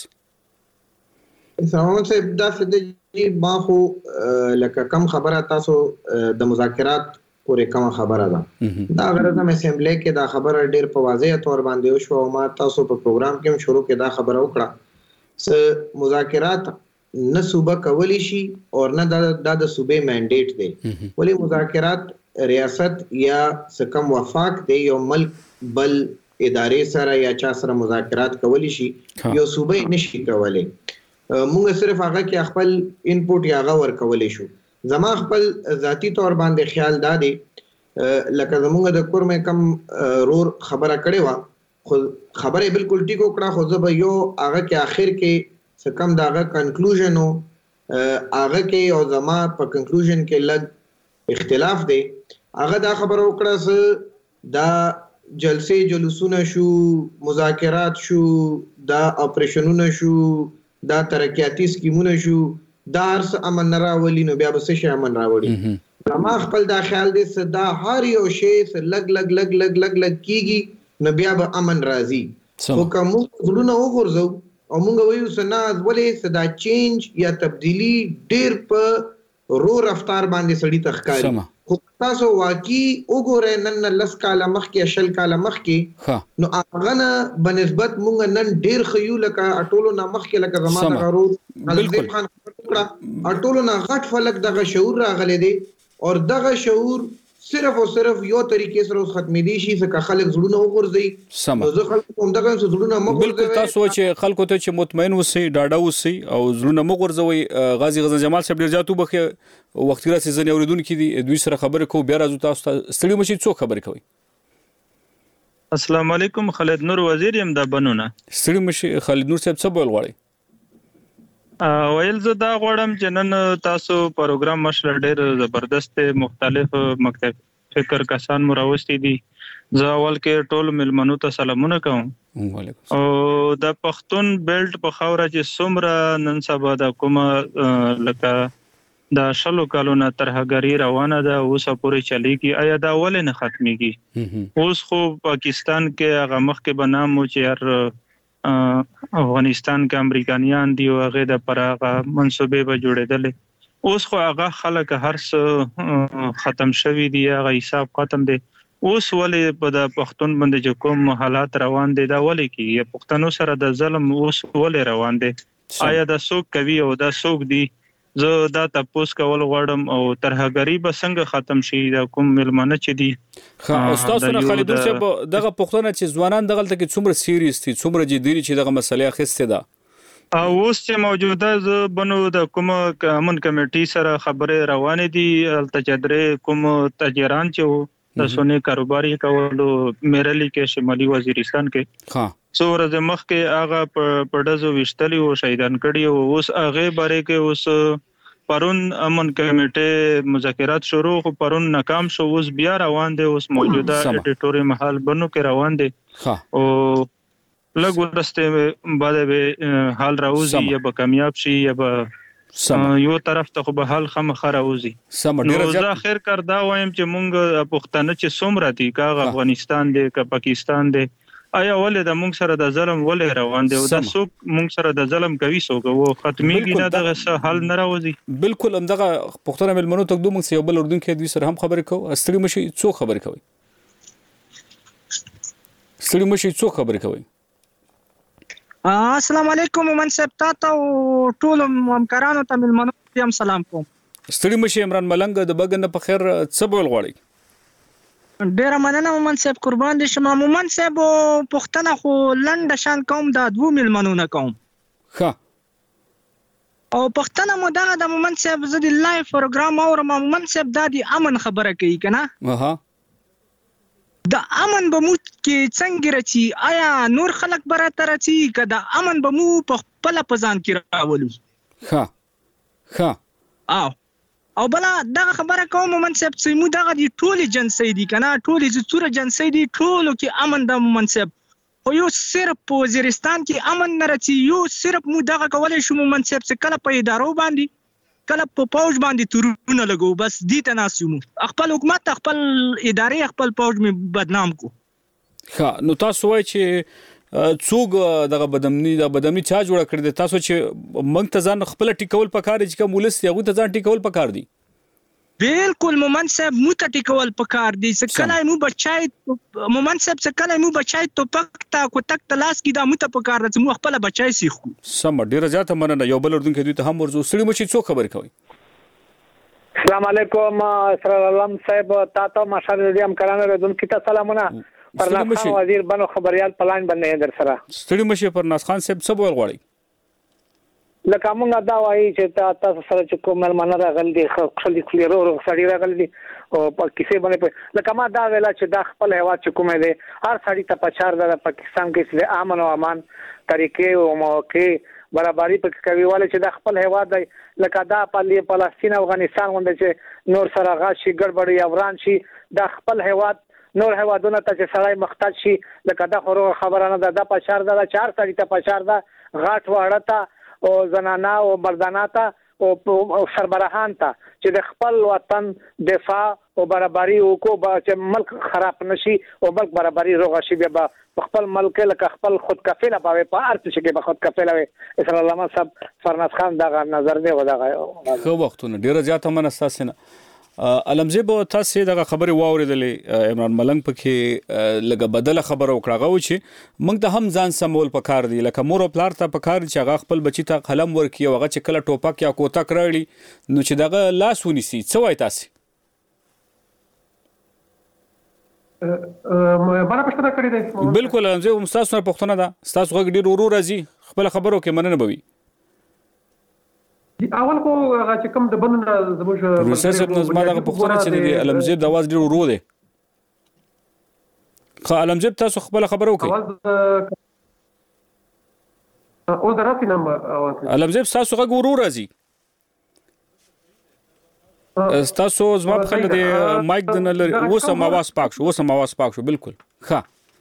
سلام صاحب دا څه دی ما خو لکه کم خبره تاسو د مذاکرات پورې کوم خبره ده دا غرض هم اسمبلی کې دا خبره ډیر په واضح تور باندې وشو او ما تاسو په پروګرام کې هم شروع کې دا خبره وکړه س مذاکرات نه صوبه کولی شي او نه دا د صوبې منډیټ دی ولی مذاکرات ریاست یا سکم وفاق دی یو ملک بل ادارې سره یا چا سره مذاکرات کولی شي یو صوبې نشي کولی موږ صرف هغه کې خپل انپوټ یا هغه ور کولی شو زما خپل ذاتی تور باندې خیال دادي لکه زموږ د کور مې کم رور خبره کړې و خو خبره بالکل ټیک وکړه خو زه به یو هغه کې اخر کې سکم داغه کنکلوژن او هغه کې او زما په کنکلوژن کې لګ اختلاف دی هغه دا خبره وکړه دا جلسې جلوسونه شو مذاکرات شو دا اپریشنونه شو دا ترقیاتی سکیمونه شو دا هرڅ امن راولي نو بیا به څه شي امن راوړي ما خپل دا خیال دی دا هر یو شی لګ لګ لګ لګ لګ لګ کیږي نو بیا به امن راځي خو کوم ټولونه وګورځو او موږ وایو سنا ولې صدا چینج یا تبدیلی ډیر په رو رفتار باندې سړی تخکاری خو تاسو واقعي وګورئ نن لس کاله مخکې شل کاله مخکې نو هغه نه بنسبت مونږ نن ډیر خيو لکه اټولو نه مخکې لکه زمانه غرور حضرت خان کړه اټولو نه غټ فلک دغه شعور راغلی دی او دغه شعور صرف او صرف یو طریقې سره ختمې دي شي ځکه خلک زړونه وګرځي نو زه خلک کوم دغه زړونه مګ بالکل تاسو چې خلکو ته چې مطمئن وسی ډاډه وسی او زړونه مګ ورځوي غازی غزن جمال صاحب ډیر زیاتو بخي وخت راځي ځنې اوریدونکو دي دوی سره خبرې کوو بیا راځو تاسو ستړي مشي څو خبرې کوي السلام علیکم خالد نور وزیر يم د بنونه ستړي مشي خالد نور صاحب څه بول غواړي ویل زه دا غواړم چې نن تاسو پروګرام مشر ډېر زبردست مختلف مکتب فکر کسان مراوستي دي زه اول کې ټول ملمنو ته سلامونه کوم او د پښتون بیلټ په خاوره چې څومره نن سبا د کومه لکه د شلو کالونو ترهګری روانه ده اوس پورې چلیږي آیا دا ولې نه ختميږي اوس خو پاکستان کې هغه مخ کې بنامو چې هر افغانستان کې امریکایان دی او هغه د پراغه منسوبې به جوړېدل اوس خو هغه خلک هر څه ختم شوی دی هغه حساب ختم دی اوس ولې په د پښتون باندې کوم حالات روان دي دا ولې کې پښتنو سره د ظلم اوس ولې روان دي آیا دا څوک کوي او دا څوک دی زه دا تاسو کول غواړم او ترهګری به څنګه ختم شي دا کوم ملمنه چې دي ها استاد سره خالد صاحب دغه پښتون چې ځوانان دغه ته کې څومره سیریس دي څومره جدي چې دغه مسله اخیسته ده او اوس چې موجوده ز بنو د کوم امن کمیټي سره خبره روانه دي التجدرې کوم تاجران چې د سونی کاروباري کولو میرلی کې شمالي وزیرستان کې ها څوره د مخ کې هغه پړدزو وشتلی او شهیدان کړي او اوس هغه باره کې اوس پرون امن کمیټه مذاکرات شروع خو پرون ناکام شو اوس بیا روان دي اوس موجوده ایډیټوري محل بنو کې روان دي او لږ ورسته بعد به حال راوځي یا به کامیاب شي یا به یو طرف ته خو به حال خامخا راوځي نو زه اخر کار دا وایم چې مونږ پښتانه چې څومره دي کا افغانستان دی کا پاکستان دی آیا ولې د مونږ سره د ظلم ولې روان دی او د څوک مونږ سره د ظلم کوي څوک او ختميږي نه دغه څه حل نه راوځي بالکل همدغه پښتون ملمنو ته دوه مونږ یو بل اردن کې دوی سره هم خبرې کوو ستړي مشي څو خبرې کوي ستړي مشي څو خبرې کوي السلام علیکم مومن صاحب تاسو ټول همکارانو ته ملمنو ته سلام کوم ستړي مشي عمران ملنګ د بګنه په خیر څه بول غواړي ډیر مننه مومن صاحب قربان دي شم مومن صاحب پښتنه خو لنډ شان کوم د دوه ملمنو نه کوم ښه او پښتنه مو دا د مومن صاحب زه د لایو پروګرام اورم مومن صاحب د امن خبره کوي کنه اها د امن به مو کې څنګه رچی آیا نور خلک براتر رچی کدا امن به مو په خپل پزان کې راولو ښه ښه او او بلا دغه خبره کوم مومن صاحب چې مو دغه دی ټول جنسي دي کنه ټول زوره جنسي دي ټول کې امن د مومن صاحب او یو صرف په وزیرستان کې امن نه رچی یو صرف مو دغه کولای شو مومن صاحب چې کله په ادارو باندې کله په پوج باندې تورونه لګو بس دي تناسمو خپل حکومت خپل ادارې خپل پوج می بدنام کو ښه نو تاسو وایئ چې څوک دغه بدمنی د بدمنی چا جوړ کړی دی تاسو چې موږ ته ځان خپل ټیکول پکار دي چې کوم ولس یو ته ځان ټیکول پکار دي بالکل مومن صاحب متټی کول پکار دي سکله مو بچای مومن صاحب سکله مو بچای توپک تا کو تک تلاس کی دا مت پکار راځي مو خپل بچای سیخو سم ډیره زیاته مننه یو بل اردن کې دوی ته هم ورزو سړي مشي څو خبرې کوي السلام علیکم اسرار علم صاحب تاسو ماشاءالله دې هم کرانه ردون کی ته سلامونه پرناس خان وزیر بنو خبريال پلان باندې در سره ستړي مشي پرناس خان صاحب څه ویل غواړي لکه موږ دا وایي چې تاسو سره چې کوم ملمنه راغل دي خپل کلیرو سړي راغل دي او په کیسه باندې لکه ما دا ویلا چې دا خپل هوا چې کومه دي هر سړي ته پچار د پاکستان کې چې امن او امان طریقې او موقع برابرۍ په کوي والے چې د خپل هوا د لکه دا په فلسطین او افغانستان باندې چې نور سره غاشي ګډوډي افغان شي د خپل هوا نور هوادونه ته چې سړی محتاج شي لکه دا خورو خبره نه ده د پچار ده چار سړي ته پچار ده غاټ واړه ته او زنانا او مردانا ته او سربراهان ته چې د خپل وطن دفاع او برابرۍ وکړو چې ملک خراب نشي او ملک برابرۍ روغ شي بیا خپل ملک لکه خپل خود کفیله پاوي په ارت چې کې به خود کفیله وي اسرار الله صاحب فرناس خان دا نظر دی وداغه خو وختونه ډیره زیاته منستاسنه علمزیب تاسو دغه خبره واوریدلې عمران ملنګ پکې لګه بدله خبره وکړه غو چې موږ ته هم ځان سمول پکار دی لکه مور او پلار ته پکار چې هغه خپل بچی ته قلم ورکي او هغه چې کله ټوپک یا کوتک راړي نو چې دغه لاس ونیسي څه وای تاسو مله پښتنه کړی دی بالکل علمزیب مستاسو پښتنه ده تاسو غږ ډیر ورو راځي خپل خبرو کې مننه بوي اول کو هغه چې کوم د بنونه زموږ پروسس نظم دغه پښتنه چې د علمزیب د आवाज ډیر ورو دی خو علمزیب تاسو خپل خبرو کې او دراتي نمبر علمزیب تاسو غږ ورو راځي تاسو زما په خل دی مایک د نه لري وسم आवाज پاک شو وسم आवाज پاک شو بالکل ها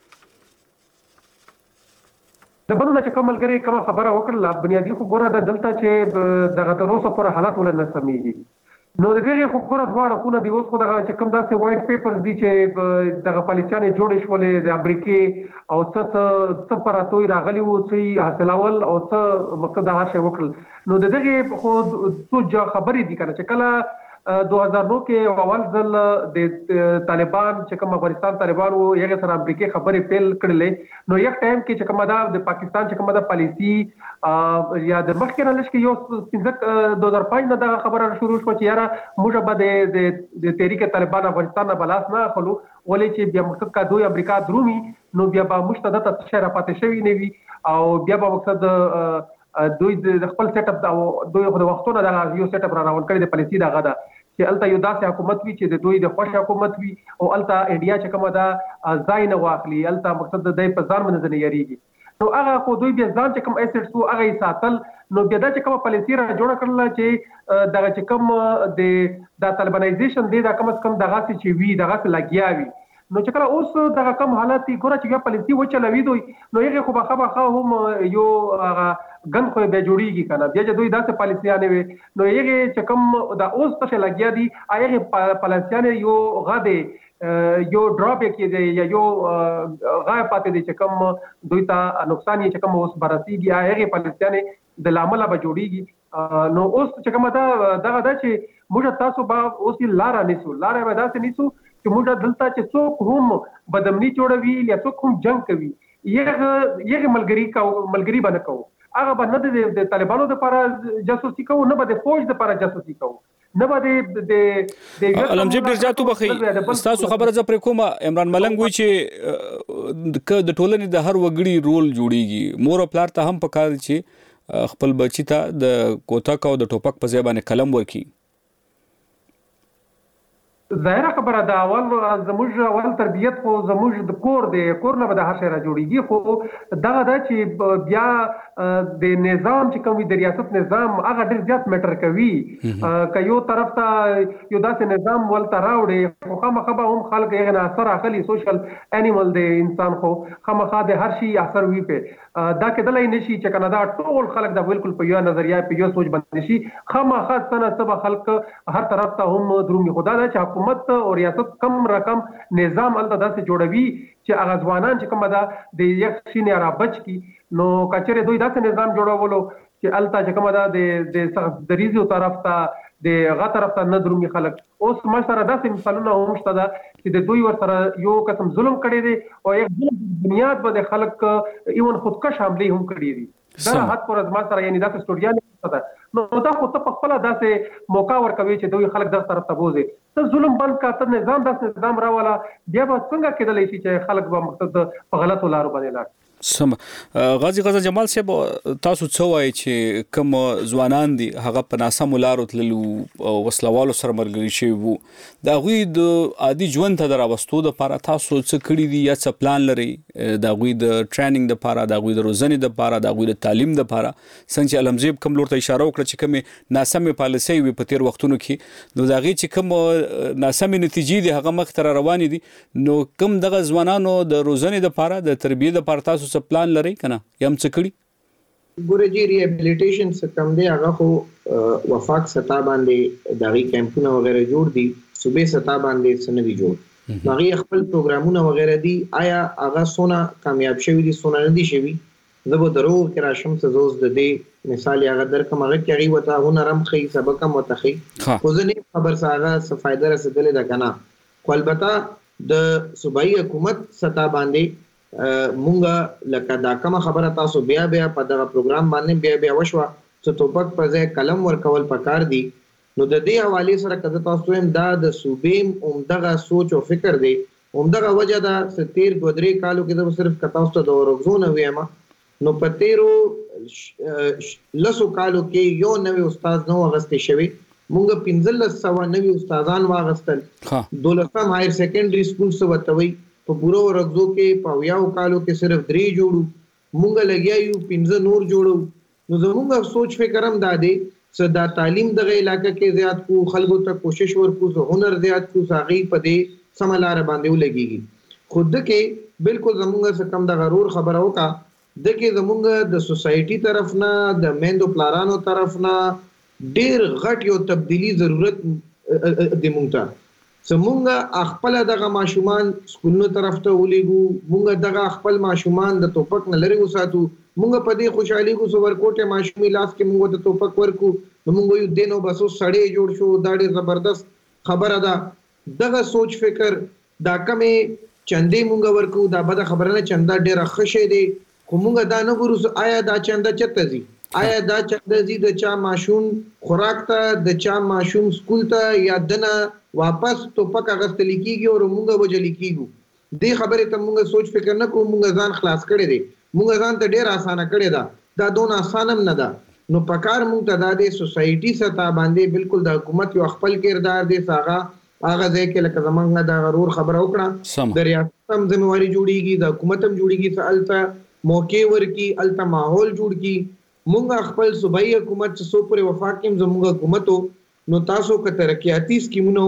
د بلونه چې کومل غري کوم خبره وکړه بنیادی خو ګوره د دلته چې دغه تر اوسه پر حالات ولنه سمېږي نو دغه خو ګوره دواړه خو د اوس خو دغه چې کوم داسې وایټ پیپرز دي چې دغه پالیسیانې جوړې شولې د امریکای او څه څه پراتوي راغلي وو چې حاصلول او څه مقصد هغه شی وکړل نو دغه خو څه خبرې دي کنه چې کله دو هزار نو کې اول ځل د طالبان چې کوم افغانستان طالبان وو یغه سره امریکای خبرې پیل کړلې نو یک ټایم کې چې کومه دا د پاکستان چې کومه دا پالیسی یا د مخکې نه لږ کې یو پنځه دو هزار پنځه نه دا خبره شروع شو چې یاره موږ به د د تحریک طالبان افغانستان نه بلاس نه خلو ولې چې بیا مقصد کا دوی امریکا درومي نو بیا به مشتدت شهر پاتې شوی نه وي او بیا به مقصد دوی د خپل سیټ اپ دا دوی په وختونو دا یو سیټ اپ را روان کړی د پالیسی دا غدا چې الته یو داسې حکومت وی چې د دوی د خوش حکومت وی او الته انډیا چې کومه دا ځای نه واخلي الته مقصد د دې په ځان باندې نه یریږي نو هغه خو دوی بیا ځان چې کوم ایسټس وو هغه ساتل نو بیا دا چې کومه پالیسی را جوړ کړل چې دغه چې کوم د د طالبانایزیشن دی دا کم از کم دغه چې وی دغه لګیاوي نو چې کله اوس دغه کم حالت ګوره چې یو پالیسی و چلوي دوی نو هغه خو به خبره هم یو ګن خو به جوړیږي کنه بیا چې دوی داسې پالیسیانه وي نو هغه چې کوم د اوس څه لګیا دي هغه پالیسیانه یو غاده یو ډراپ کې دی یا یو غایب پاتې دي چې کوم دوی ته نقصان یې چې کوم اوس برسيږي هغه پالیسیانه د لامل به جوړیږي نو اوس چې کوم دا دغه د چې موږ تاسو به اوس لار نیسو لار به داسې نیسو چې موږ دلته چې څوک هم بدمنی جوړوي یا څوک هم جنگ کوي یغه یغه ملګری کو ملګری باندې کو هغه باندې د طالبانو د لپاره جاسوسي کو نه به د فوج د لپاره جاسوسي کو نه به د د علمجیب ډرجاتو بخي تاسو خبره ز پر کومه عمران ملنګ وی چې د ټولنې د هر وګړي رول جوړیږي مور او پلار ته هم پکار چې خپل بچی ته د کوتک او د ټوپک په ځای باندې قلم ورکي ظاهره خبره دا اول زموږ اول تربیت خو زموږ د کور دی کور نه به د هر شی را جوړیږي خو دا دا چې بیا د نظام چې کوم د ریاست نظام هغه ډیر زیات میټر کوي که یو طرف ته یو داسې نظام ولته راوړي خو خامخا به هم خلک یې نه اثر اخلي سوشل انیمل دی انسان خو خامخا د هر شي اثر وي په دا کېدلای نشي چې کنه دا ټول خلک د بالکل په یو نظریه په یو سوچ باندې شي خامخا څنګه سبا خلک هر طرف ته هم درومي خدا دا چې حکومت او ریاست کم رقم نظام الته داسې جوړوي چې هغه ځوانان چې کومه ده د یک شي نه را بچ کی نو کچره دوی داسې نظام جوړولو چې الته چې کومه ده د د دریزو طرف ته د غا طرف ته نه درومي خلک. اوس ما سره داسې مثالونه هم شته ده چې د دوی ور سره یو قسم ظلم کړی دی او یو ظلم بنیاد باندې خلک ایون خودکش حمله هم کړی دي. دا حد پر از ما سره یعنی داسې سټوډیا نه ده. نو دا خو ته په خپل داسې موقع ورکوي چې دوی خلک دغه طرف ته بوزي. ته ظلم بند کا، ته نظام داسې نظام راواله، بیا به څنګه کېدلی شي چې خلک به مقصد په غلطو لارو باندې لاړ. سم غازی غزا جمال صاحب تاسو څه وایي چې کوم ځوانان دي هغه په ناسمو لارو تللو او وسلوالو سره مرګري شوي وو، د هغوی د عادي ژوند ته د راوستو دپاره تاسو څه کړي دي یا څه پلان لرئ د هغوی د ټریننګ دپاره، د هغوی د روزنې دپاره، د هغوی د تعلیم دپاره؟ څنګه چې علمزیب کوم لور ته اشاره وکړه چې کومې ناسمې پالیسۍ وي په تېر وختونو کې، نو د هغې چې کوم ناسمې نتیجې دي هغه مخې ته را روانې دي، نو کوم دغه ځوانانو د روزنې دپاره د تربیې دپاره تاسو څه پلان لرئ کنه یا هم څه کړي؟ ګوره جی ریهابلیټیشن څه کم دی هغه خو وفاق سطح باندې دغه کیمپونه وغیرہ جوړ دي، صوبې سطح باندې څه نه دي جوړ، هغه خپل پروګرامونه وغیرہ دي. آیا هغه سونه کامیاب شوی دي سونه نه دي شوی؟ زه به درو کې راشم څه زوز د دې مثال هغه درکم، هغه کې هغه وته هنرم خي سبق هم وته خي خو زه نه خبر ساغه څه فائدہ رسیدلې ده کنه. خو البته د صوبایي حکومت سطح باندې مونږه لکه دا کومه خبره تاسو بیا بیا په دغه پروګرام باندې بیا بیا وشوه چې ټوپک په ځای قلم ورکول پکار دي. نو د دې حواله سره کده تاسو هم دا د صوبې عمدغه سوچ او فکر دی، عمدغه وجه دا ستیر دوه کالو کې د صرف کتاوسته د اورغزونه ویما، نو په تیرو لسو کالو کې یو نوې استاد نو اغستې شوی، مونږ پنځلس سوه نوې استادان واغستل، دولسم هایر سیکنډري سکول څه وتوي په پورو ورغزو کې په یو کالو کې صرف درې جوړو، مونږ لګیا یو پنځه نور جوړو. نو زمونږ سوچ فکر هم دا دی چې دا تعلیم دغه علاقې کې زیات کو، خلکو ته کوشش ورکو، هنر زیات کو، ساغي په دې سملار باندې ولګيږي. خود کې بالکل زمونږ څخه کم د غرور خبره وکا د کې زمونږ د سوسایټي طرف نه د میندو پلارانو طرف نه ډیر غټ یو تبدیلی ضرورت دی مونږ ته. سمونږه خپل دغه ماشومان سکولونو طرف ته ولېګو، مونږ دغه خپل ماشومان د توپک نه لري وساتو، مونږ په دې خوشحالي کو سو ورکوټه ماشومي لاس کې مونږ د توپک ورکو، مونږ یو دینو بسو سړې جوړ شو. دا ډېر زبردست خبره ده. دغه سوچ فکر دا کمې چندې مونږ ورکو دا بده خبره نه، چنده ډېره ښه دی خو مونږ دا نه ګورو آیا دا چنده چته ځي، آیا دا چنده ځي د چا ماشوم خوراک ته، د چا ماشوم سکول ته، یا دنه واپس توپک اغستل کیږي او مونږ وجل کیږو. دې خبره ته مونږ سوچ فکر نه کوو، مونږ ځان خلاص کړی دی، مونږ ځان ته ډیر اسانه کړی دا دا دون اسانه نه ده. نو پکار مونږ ته د سوسایټي سطح باندې بالکل د حکومت یو خپل کردار دی، ساغه هغه ځکه لکه زمونږ د غرور خبره وکړه د ریاست هم ذمہواری جوړیږي، د حکومت هم جوړیږي، سالته موقع ورکی، الته ماحول جوړ کی. مونږ خپل صوبایي حکومت څخه سو پر وفاق کې زموږ حکومتو نو تاسو که ترقیاتی سکیمونه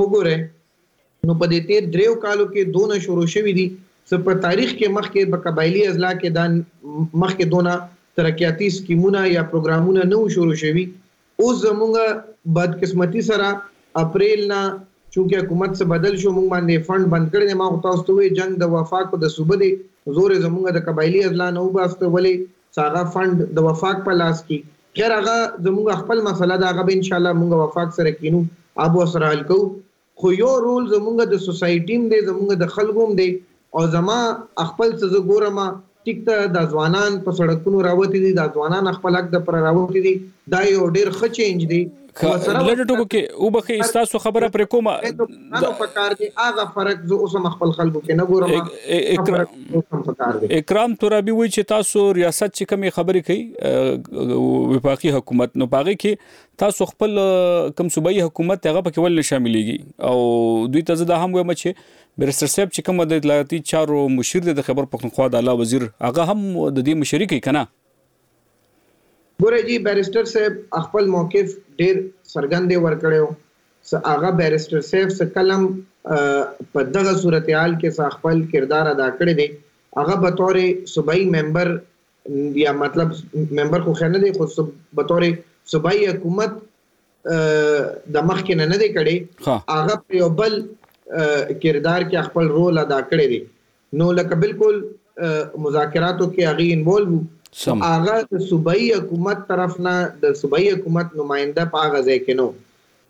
وګورئ نو په دې تیر دریو کالو کې دونه شروع شوې دي چې په تاریخ کې مخکې په قبایلی اضلاع کې دان مخکې دونه ترقیاتی سکیمونه یا پروګرامونه نو شروع شوي. اوس زموږ بدقسمتی سره اپریل نه چونکه حکومت څخه بدل شو، موږ باندې فند بند کړی. ما تاسو ته وی جنگ د وفاق د صوبې دی زور زموږ د قبایلی اضلاع نو باسته ولې ساغه فند د وفاق په لاس کې. خیر هغه زموږ خپل مسله دا هغه به ان شاء الله موږ وفاق سره کینو ابو سره حل کوو. خو یو رول زموږ د سوسایټیم دی، زموږ د خلکوم دی، او زما خپل څه ګورم ټیک ته د ځوانان په سړکونو راوتی دي، د ځوانان خپل حق د پر راوتی دي، دا یو ډیر ښه چینج دی. لړ ټکو کې او بخې استاسو خبره پر کومه نو پکار دي هغه فرق زه اوس خپل خلکو کې نه ګورم. اکرام ترابي وایي چې تاسو ریاست چې کومې خبرې کوي وفاقي حکومت نو پاغي کې تاسو خپل کوم صوبایي حکومت هغه پکې ول شاملېږي او دوی ته زده هم وایم چې بیرستر صاحب چې کوم د اطلاعاتي چارو مشیر د خبر پختونخوا د اعلی وزیر هغه هم د دې مشري کوي کنه. ګوره جی بیرستر صاحب خپل موقف ډیر سرګند ورکړیو، هغه بیرستر صاحب څخه کلم په دغه صورتحال کې خپل کردار ادا کړی دی. هغه به تور صوبایي ممبر یا مطلب ممبر خو خنه دی خو به تور صوبایي حکومت د مخکې نه نه دی کړی، هغه په یو بل کردار کې خپل رول ادا کړی دی. نو لکه بالکل مذاکراتو کې هغه انوالو هغه د صوبایي حکومت طرف نه د صوبایي حکومت نماینده په هغه ځای کې نو.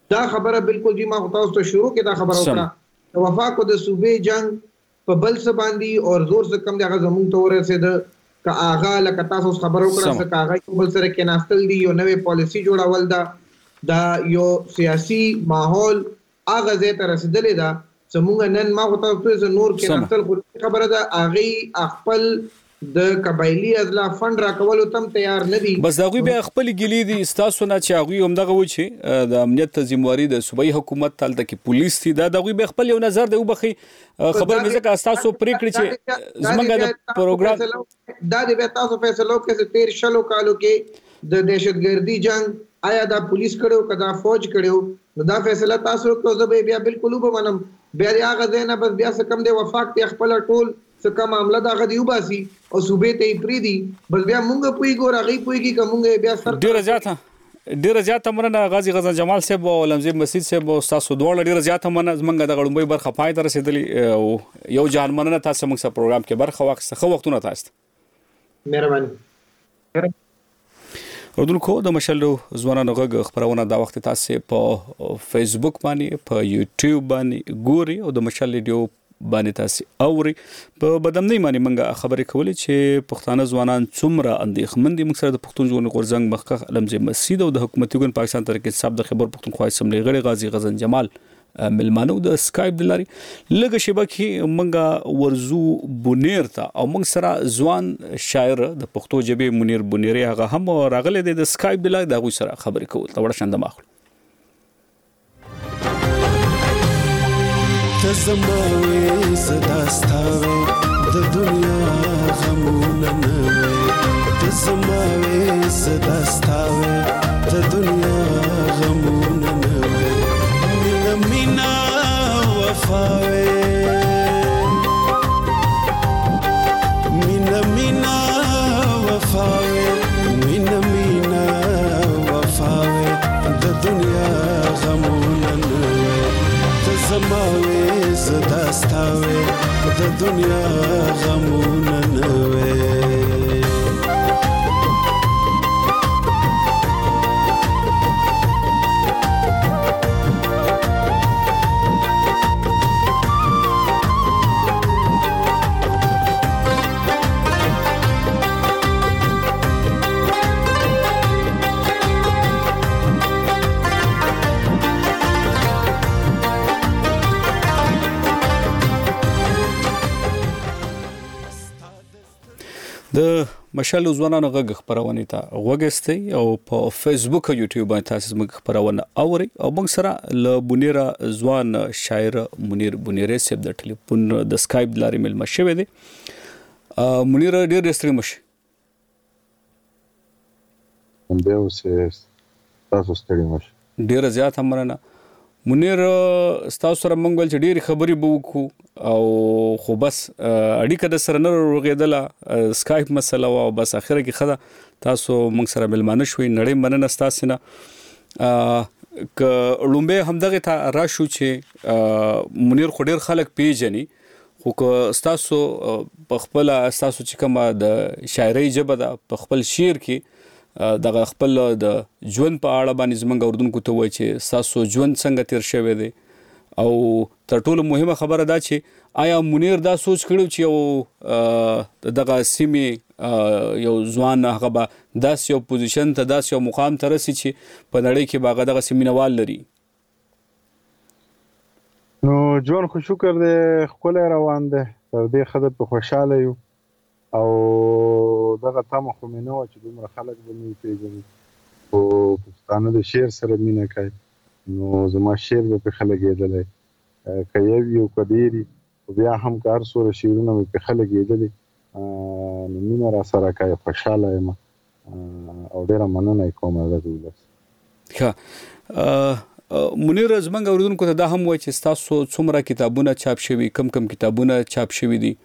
دا خبره بالکل دی ما تاسو ته شروع کې دا خبره وکړه وفاق د صوبې جنگ په بل څه باندې او زور څه کم دی هغه زموږ ته ورسېد که آغا لکه تاسو خبرو کړه چې هغه یو بل سره کې ناستل دي یو نوې پالیسی جوړول دا دا یو سیاسي ماحول هغه ځای ته رسیدلې ده چې موږ نن ما غوښتل چې نور کې ناستل خبره ده هغه خپل د قبایلی ازلا فند راکولو تم تیار نه دي بس دا غوي به خپل ګلی دي استاسو نه چې هغه هم دغه و چې د امنیت ذمہواری د صوبایي حکومت تل د پولیس دي دا د غوي به خپل یو نظر دی وبخي خبر مې ځکه استاسو پریکړه چې زمونږ د پروګرام دا د تاسو فیصلو کې چې تیر شلو کالو کې د دهشتګردي جنگ آیا دا پولیس کړو کدا فوج کړو دا فیصله تاسو کو زه بیا بالکل وبمنم بیا هغه زینه بس بیا څه کم دی وفاق ته خپل ټول څه کوم معاملې دا غدي وباسي او صوبې ته پری دي بس بیا مونږ پوي ګور هغه پويږي کومه بیا سر ډیر زیاته ډیر زیاته مننه غازی غزن جمال صاحب او لمزي مسجد صاحب او تاسو دوه ډیر زیاته مننه زمونږ د غړمبي برخه پای ته رسیدلی یو جان مننه تاسو موږ سره پروګرام کې برخه واخیسته خو وختونه تاسو مهرباني اردوونکو د مشلو ځوانانو غږ خبرونه دا وخت تاسو په فیسبوک باندې په یوټیوب باندې ګوري او د مشل ریډیو باندې تاسو اوري په بدمنۍ باندې منګه خبرې کولې چې پښتانه ځوانان څومره اندېښمن دي موږ سره د پښتون ژوند غورځنګ مخکخ لمزي مسجد او د حکومتي ګوند پاکستان ترکیب صاحب د خبر پښتونخوا اسمبلی غړي غازی غزن جمال ملمانو د سکایپ د لاري لږه شبکه منګه ورزو بونیر ته او موږ سره ځوان شاعر د پښتو ژبې منیر بونیری هغه هم راغله د سکایپ د لاري د غوي سره خبرې کول ته وړ شند ماخلو تزموي زداستاوي د دنیا غمونه نه تزموي زداستاوي د دنیا غمونه نه مینا مینا وفاوي مینا مینا وفاوي مینا مینا وفاوي د دنیا غمونه نه تزموي زداستاوي د دنیا غمونه نه وي د مشال ځوانانو غږ خبرونه ته وګستي او په فیسبوک او یوټیوب باندې تاسو موږ خبرونه اوري او موږ سره ل بونیرا ځوان شاعر منیر بونیری سیب د ټلیفون د سکایپ لاري مل مشوي دي منیر ډیر ستړي مشه هم به اوس تاسو ستړي مشه ډیر زیات همرنه منیر تاسو سره موږ ول چې ډیر خبري بو کو او خو بس اړیکه د سره نه روغېدله سکایپ مسله او بس اخره کې خدا تاسو موږ سره ملمانه شوي نړۍ مننه تاسو نه ک لومبه همدغه ته راشو چې منیر خو ډیر خلک پیژني خو تاسو په خپل تاسو چې کومه د شاعري جبه د په خپل شعر کې دغه خپل د ژوند په اړه باندې زمونږ اردوونکو ته وایي چې تاسو ژوند څنګه تیر شوی دی او تر ټولو مهمه خبره دا چې آیا منیر دا سوچ کړو چې یو دغه سیمې یو ځوان هغه به داس یو پوزیشن ته داس یو مقام ته رسي چې په نړۍ کې باغ دغه سیمینوال لري نو جون خو شکر دې خپل روان ده تر دې خدای په خوشاله یو او دغه تاسو خو مینه و چې دومره خلک به مې پیژني او پښتانه د شعر سره مینه کوي نو زما شعر به په خلک یېدلې کوي یو کډيري بیا هم کار سره شعرونه په خلک یېدلې نو مینه را سره کوي خوشاله یم او ډیره مننه کوم دا ټول ښه منیر زمنګ اوردونکو ته دا هم وایي چې تاسو څومره کتابونه چاپ شوي کم کم کتابونه چاپ شوي دي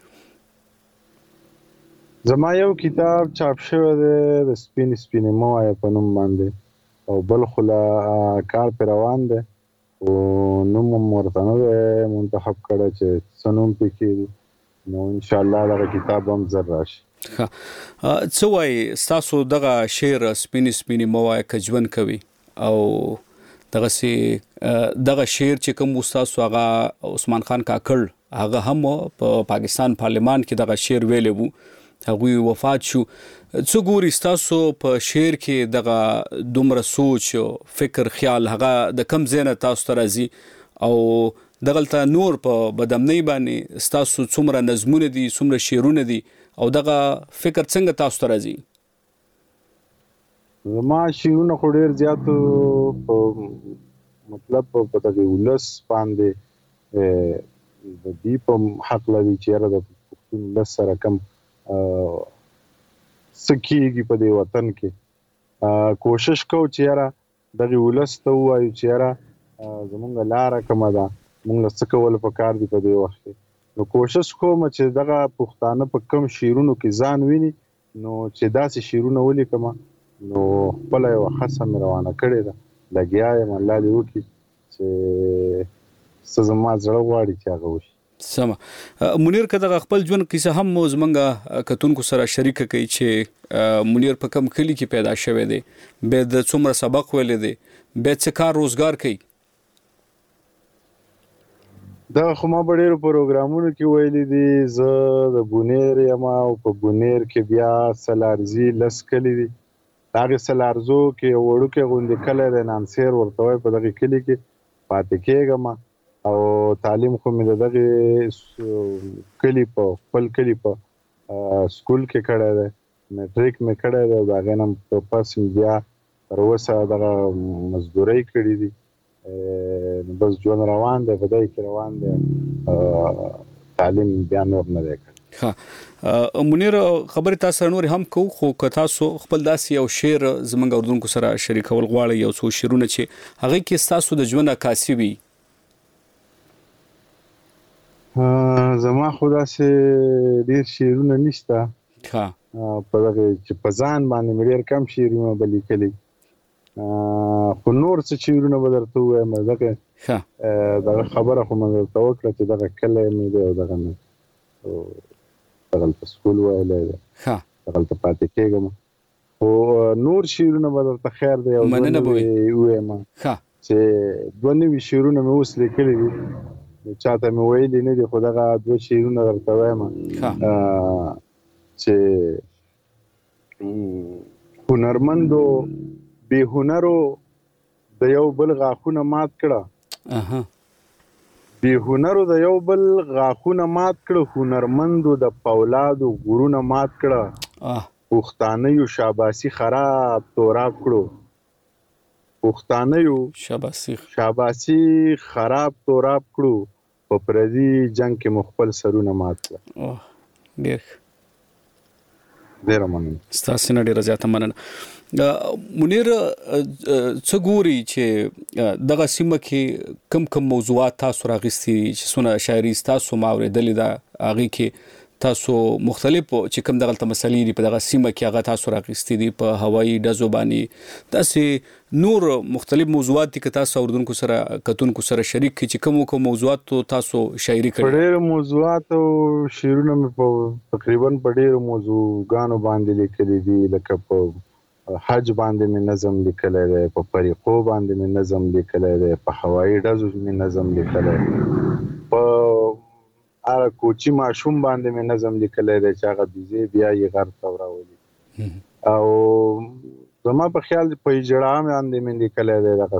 زما یو کتاب چاپ شوی دی د سپین سپین موای په نوم باندې او بل خلا کار پر روان دی او نوم ورته نه منتخب کړه چې سنوم پکې نو ان شاء الله دا کتاب هم زر راشي ها څه وای تاسو دغه شعر سپین سپین موای کجون کوي او دغه سي دغه شعر چې کوم استاد هغه عثمان خان کاکړ هغه هم په پاکستان پارلمان کې دغه شعر ویلی وو، هغوی وفات شو. څه ګوري ستاسو په شعر کې دغه دومره سوچ فکر خیال هغه د کم ځای نه تاسو ته راځي او دغلته نور په بدامنۍ باندې ستاسو څومره نظمونه دي څومره شعرونه دي او دغه فکر څنګه تاسو ته راځي؟ زما شعرونه خو ډېر زیات مطلب په دغه ولس باندې د دې په حق لري چې یاره د پښتون ولس سره کم څه کېږي په دې وطن کې. کوشش کوو چې یاره دغه ولس ته ووایو چې یاره زمونږ لاره کومه ده، مونږ له څه کول پکار دي په دې وخت کې. نو کوشش کوم چې دغه پښتانه په کم شعرونو کې ځان ویني، نو چې داسې شعرونه ولیکم نو خپله یوه هڅه مې روانه کړې ده، لګیا یم، الله دې وکړي چې څه زما زړه غواړي چې هغه وشي. سمه. منیر که دغه خپل ژوند کیسه هم زمونږ کتونکو سره شریکه کوي چې منیر په کم کلي کې پیدا شوی دی، بیا د څومره سبق ویلی دی، بیا څه کار روزګار کوي؟ دغه خو ما په ډېرو پروګرامونو کې ویلي دي. زه د بونیر یم او په بونیر کې بیا سلارزي لس کلي دي. هغې سلارزو کې یو وړوکی غوندې کلی دی، نانسیر ورته وایي، په دغې کلي کې پاتې کېږم او تعلیم خو مې د دغې کلي په خپل کلي په سکول کې کړی دی، میټریک مې کړی دی او د هغې نه په پس مې بیا تر اوسه دغه مزدورۍ کړي دي. نو بس ژوند روان دی، په دی کې روان دی، تعلیم بیا نور نه دی کړی. ها منیر، خبرې تاسو سره نور هم کوو، خو که تاسو خپل داسې یو شعر زموږ اردوونکو سره شریکول غواړئ، یو څو شعرونه چې هغې کې ستاسو د ژوند عکاسي وي؟ زما خو داسې ډېر شعرونه نشته، په دغه چې په ځان باندې مې ډېر کم شعرونه به لیکلي، خو نور څه شعرونه به درته ووایم. دغه دغه خبره خو مې درته وکړه چې دغه کلی مې دی او دغه مې دغلته سکول ویلی دی، دغلته پاتې کېږم. خو نور شعرونه به درته خیر دی او دوه نوي ووایم چې دوه نوي شعرونه مې اوس لیکلي دي، چاته مې ویلي نه دي، خو دغه دوه شعرونه درته وایم چې هنرمندو بې هنرو د یو بل غاښونه مات کړه، بې هنرو د یو بل غاښونه مات کړه، هنرمندو د پولادو غرونه مات کړه، پښتانیو شاباسي خراب توراب کړو، پښتانیو شاباسي شاباسي خراب توراب کړو، په پردي جنگ کې مو خپل سرونه مات کړه. ډېر ډېره مننه، ستاسې نه ډېره زیاته مننه. منیر، څه ګوري چې دغه سیمه کې کم کم موضوعات تاسو راغستي چې څونه شاعري ستاسو ما اورېدلې ده، هغې کې تاسو مختلف چې کوم دغلته مسلې دي په دغه سیمه کې هغه تاسو راغستي دي، په هوایي ډزو باندې داسې نور مختلف موضوعات دي که تاسو اردوونکو سره کتونکو سره شریک کړي چې کوم کوم موضوعاتو تاسو شاعري کړې؟ په ډېرو موضوعاتو شعرونه مې په تقریبا په ډېرو موضوعګانو باندې لیکلي دي، لکه په حج باندې مې نظم لیکلی دی، په فریقو باندې مې نظم لیکلی دی، په هوایي ډزو مې نظم لیکلی دی، په هغه کوچي ماشوم باندې مې نظم لیکلی دی چې هغه بیزې بیا یې غر ته وراولي، او زما په خیال په اجړا باندې مې لیکلی دی، دغه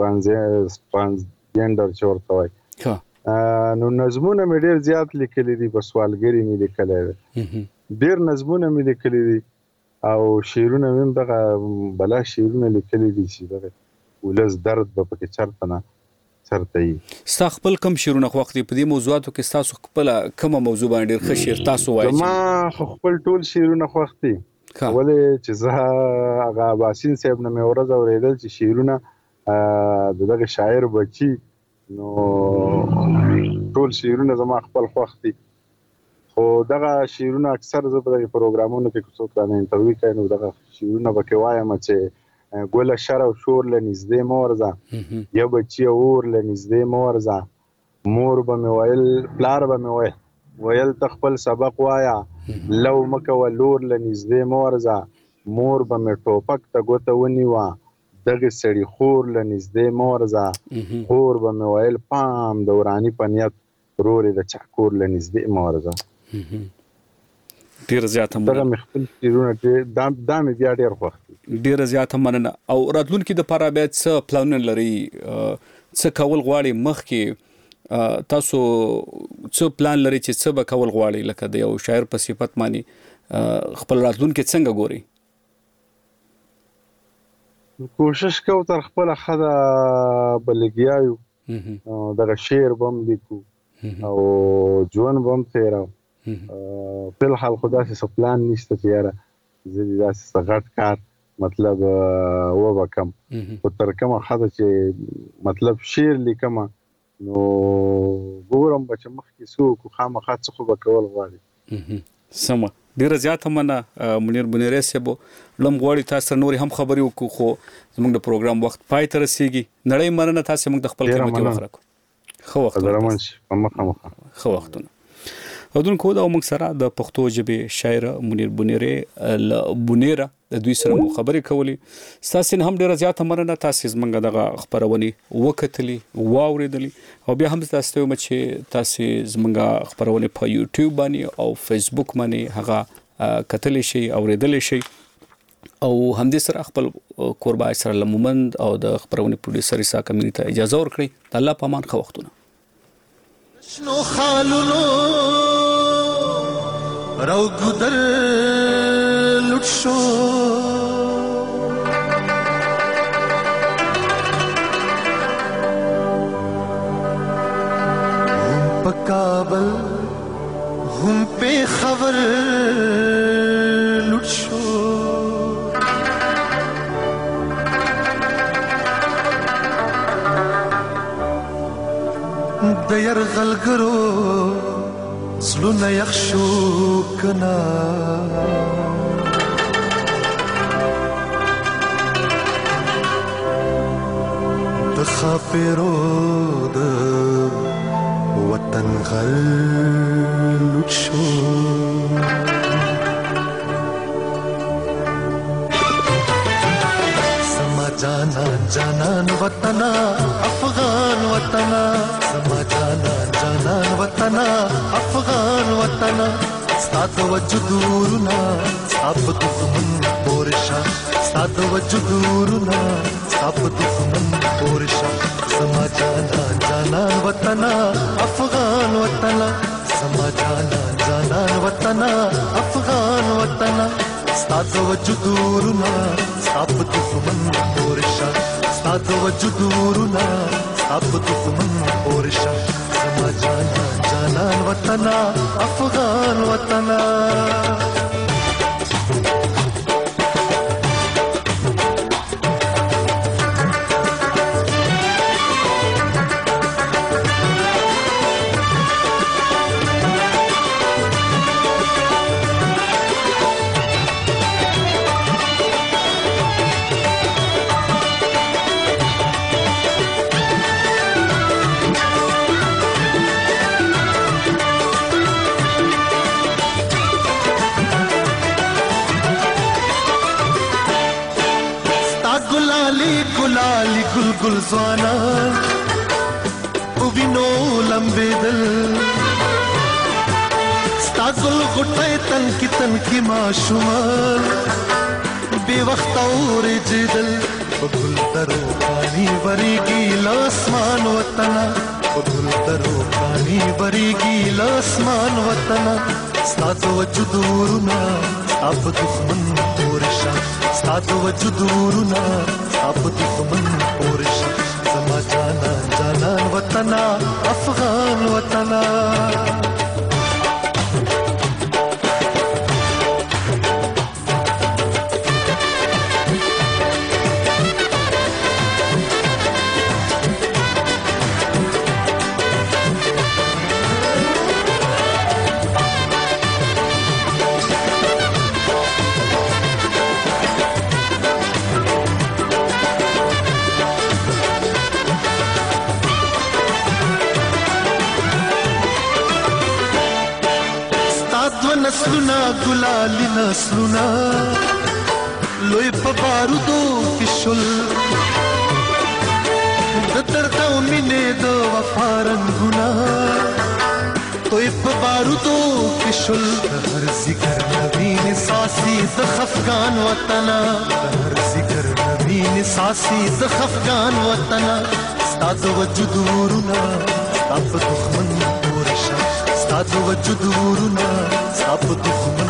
ټرانسجنډر چې ورته وایي. نو نظمونه مې ډېر زیات لیکلي دي، په سوالګري مې لیکلی دی، ډېر نظمونه مې لیکلي دي، او شعرونه مې هم دغه بلا شعرونه لیکلي دي چې دغه ولس درد به پکې چېرته نه چېرته وي. ستا خپل کوم شعرونه خوښ دي په دې موضوعاتو کې؟ ستاسو خپله کومه موضوع باندې ډېر ښه شعر تاسو وایئ؟ زما خو خپل ټول شعرونه خوښ دي، ولې چې زه هغه اباسین صاحب نه مې ورځ اورېدل چې شعرونه د دغه شاعر بچي، نو ټول شعرونه زما خپل خوښ دي. خو دغه شعرونه اکثر زه په دغه پروګرامونو کې که څوک رانه انټرویو کوي نو دغه شعرونه پکې وایم چې ګله شر او شور له نږدې مه ورځه، یا بچي اور له نږدې مه ورځه، مور به مې ویل پلار به مې ویل ویل ته خپل سبق وایا، لو مه کوه لور له نږدې مه ورځه، مور به مې ټوپک ته ګوته ونیوه، دغه سړي خور له نږدې مورزه خور به مې ویل پام د وراني په نیت ورورې د چا کور له نږدې مورزه ډیر زیاته دغه مې خپل شعرونه دا دا مې بیا ډېر خوښ ډیر زیاته مننه. او راتلونکي دپاره بیا څه پلانونه لري، څه کول غواړي مخکې تاسو څه پلان لري چې څه به کول غواړي لکه د یو شاعر په صفت باندې خپل راتلونکي څنګه ګوري؟ کوشش کوو تر خپله ښه ده به لګیا یو، دغه شعر به هم لیکو او ژوند به هم تېروو. فلحال خو داسې څه پلان نشته چې یاره زه دې داسې څه غټ کار مطلب وبکم، خو تر کومه ښه ده چې مطلب شعر لیکمه نو ګورم به چې مخکې څه وکړو، خامخا څه خو به کول غواړي. سمه، ډیره زیاته مننه منیر بنیری صاحب. لم غواړي تاسو نور هم خبرې وکړو خو زموږ د پروګرام وخت پای ته رسیږي. نړۍ مننه تاسو موږ د خپل قیمتي وخت راکړو. خو وخت درمن شي په مخه مخه خو وختونه اودونکو دا موږ سره د پښتو ژبې شاعر منیر بنیری له بنیره د دوی سره خبرې کولې. تاسو هم ډیره زیاته مننه، تاسو زمونږ دغه خبرونه وکتلې واوریدلې او بیا هم تاسو ته چې تاسو زمونږ خبرونه په یوټیوب باندې او فیسبوک باندې هغه کتلې شي اوریدلې شي او هم دې سره خپل قربای سره لمومند او د خبرونه پروډوسر ایسا کمینی ته اجازه ورکړي. الله پامان خو وختونه شنو خالونو رو گدر لٹ شو ہم پا کابل ہم پہ خبر لٹ شو د یرغلګرو زلونه یخ شو کنا د خاپیرو د وطن غل لوټ شو سما جانا جانان وطنا افغان وطنا سما جانا جانان وطنا افغان وطنا ستاد وجودورنا اب دښمن پورشا ستاد وجودورنا اب دښمن پورشا سما جانا جانان وطنا افغان وطنا سما جانا جانان وطنا افغان وطنا ستاد وجودورنا اب دښمن پورشا ستاد وجودورنا اب دښمن پورشا سما جانا جانان وطنا افغان وطنا गुलाली गुल गुल ज़वाना उबिनो लंबे दिल स्ता गुल गुटे तन की तन की माशुमाल बेवक्त और जिदल गुल तरो पानी बरीगी लासमान वतना गुल तरो पानी बरीगी लासमान वतना स्ता तो वजुदूरना अब दुश्मन पोरशा स्ता तो वजुदूरना अब दुश्मन पोरशा समा जाना जानान वतना अफगान वतना नस्लुना गुलाली नस्लुना لوی په بارودو کې شل د درد او مینې د وفا رنګونه توی په بارودو کې شل هر ذکر نوین ساسي د خفقان وطن هر ذکر نوین ساسي د خفقان وطن ستا د وجود ورونه ستا په دښمن پورشه ستا د وجود ورونه ستا په دښمن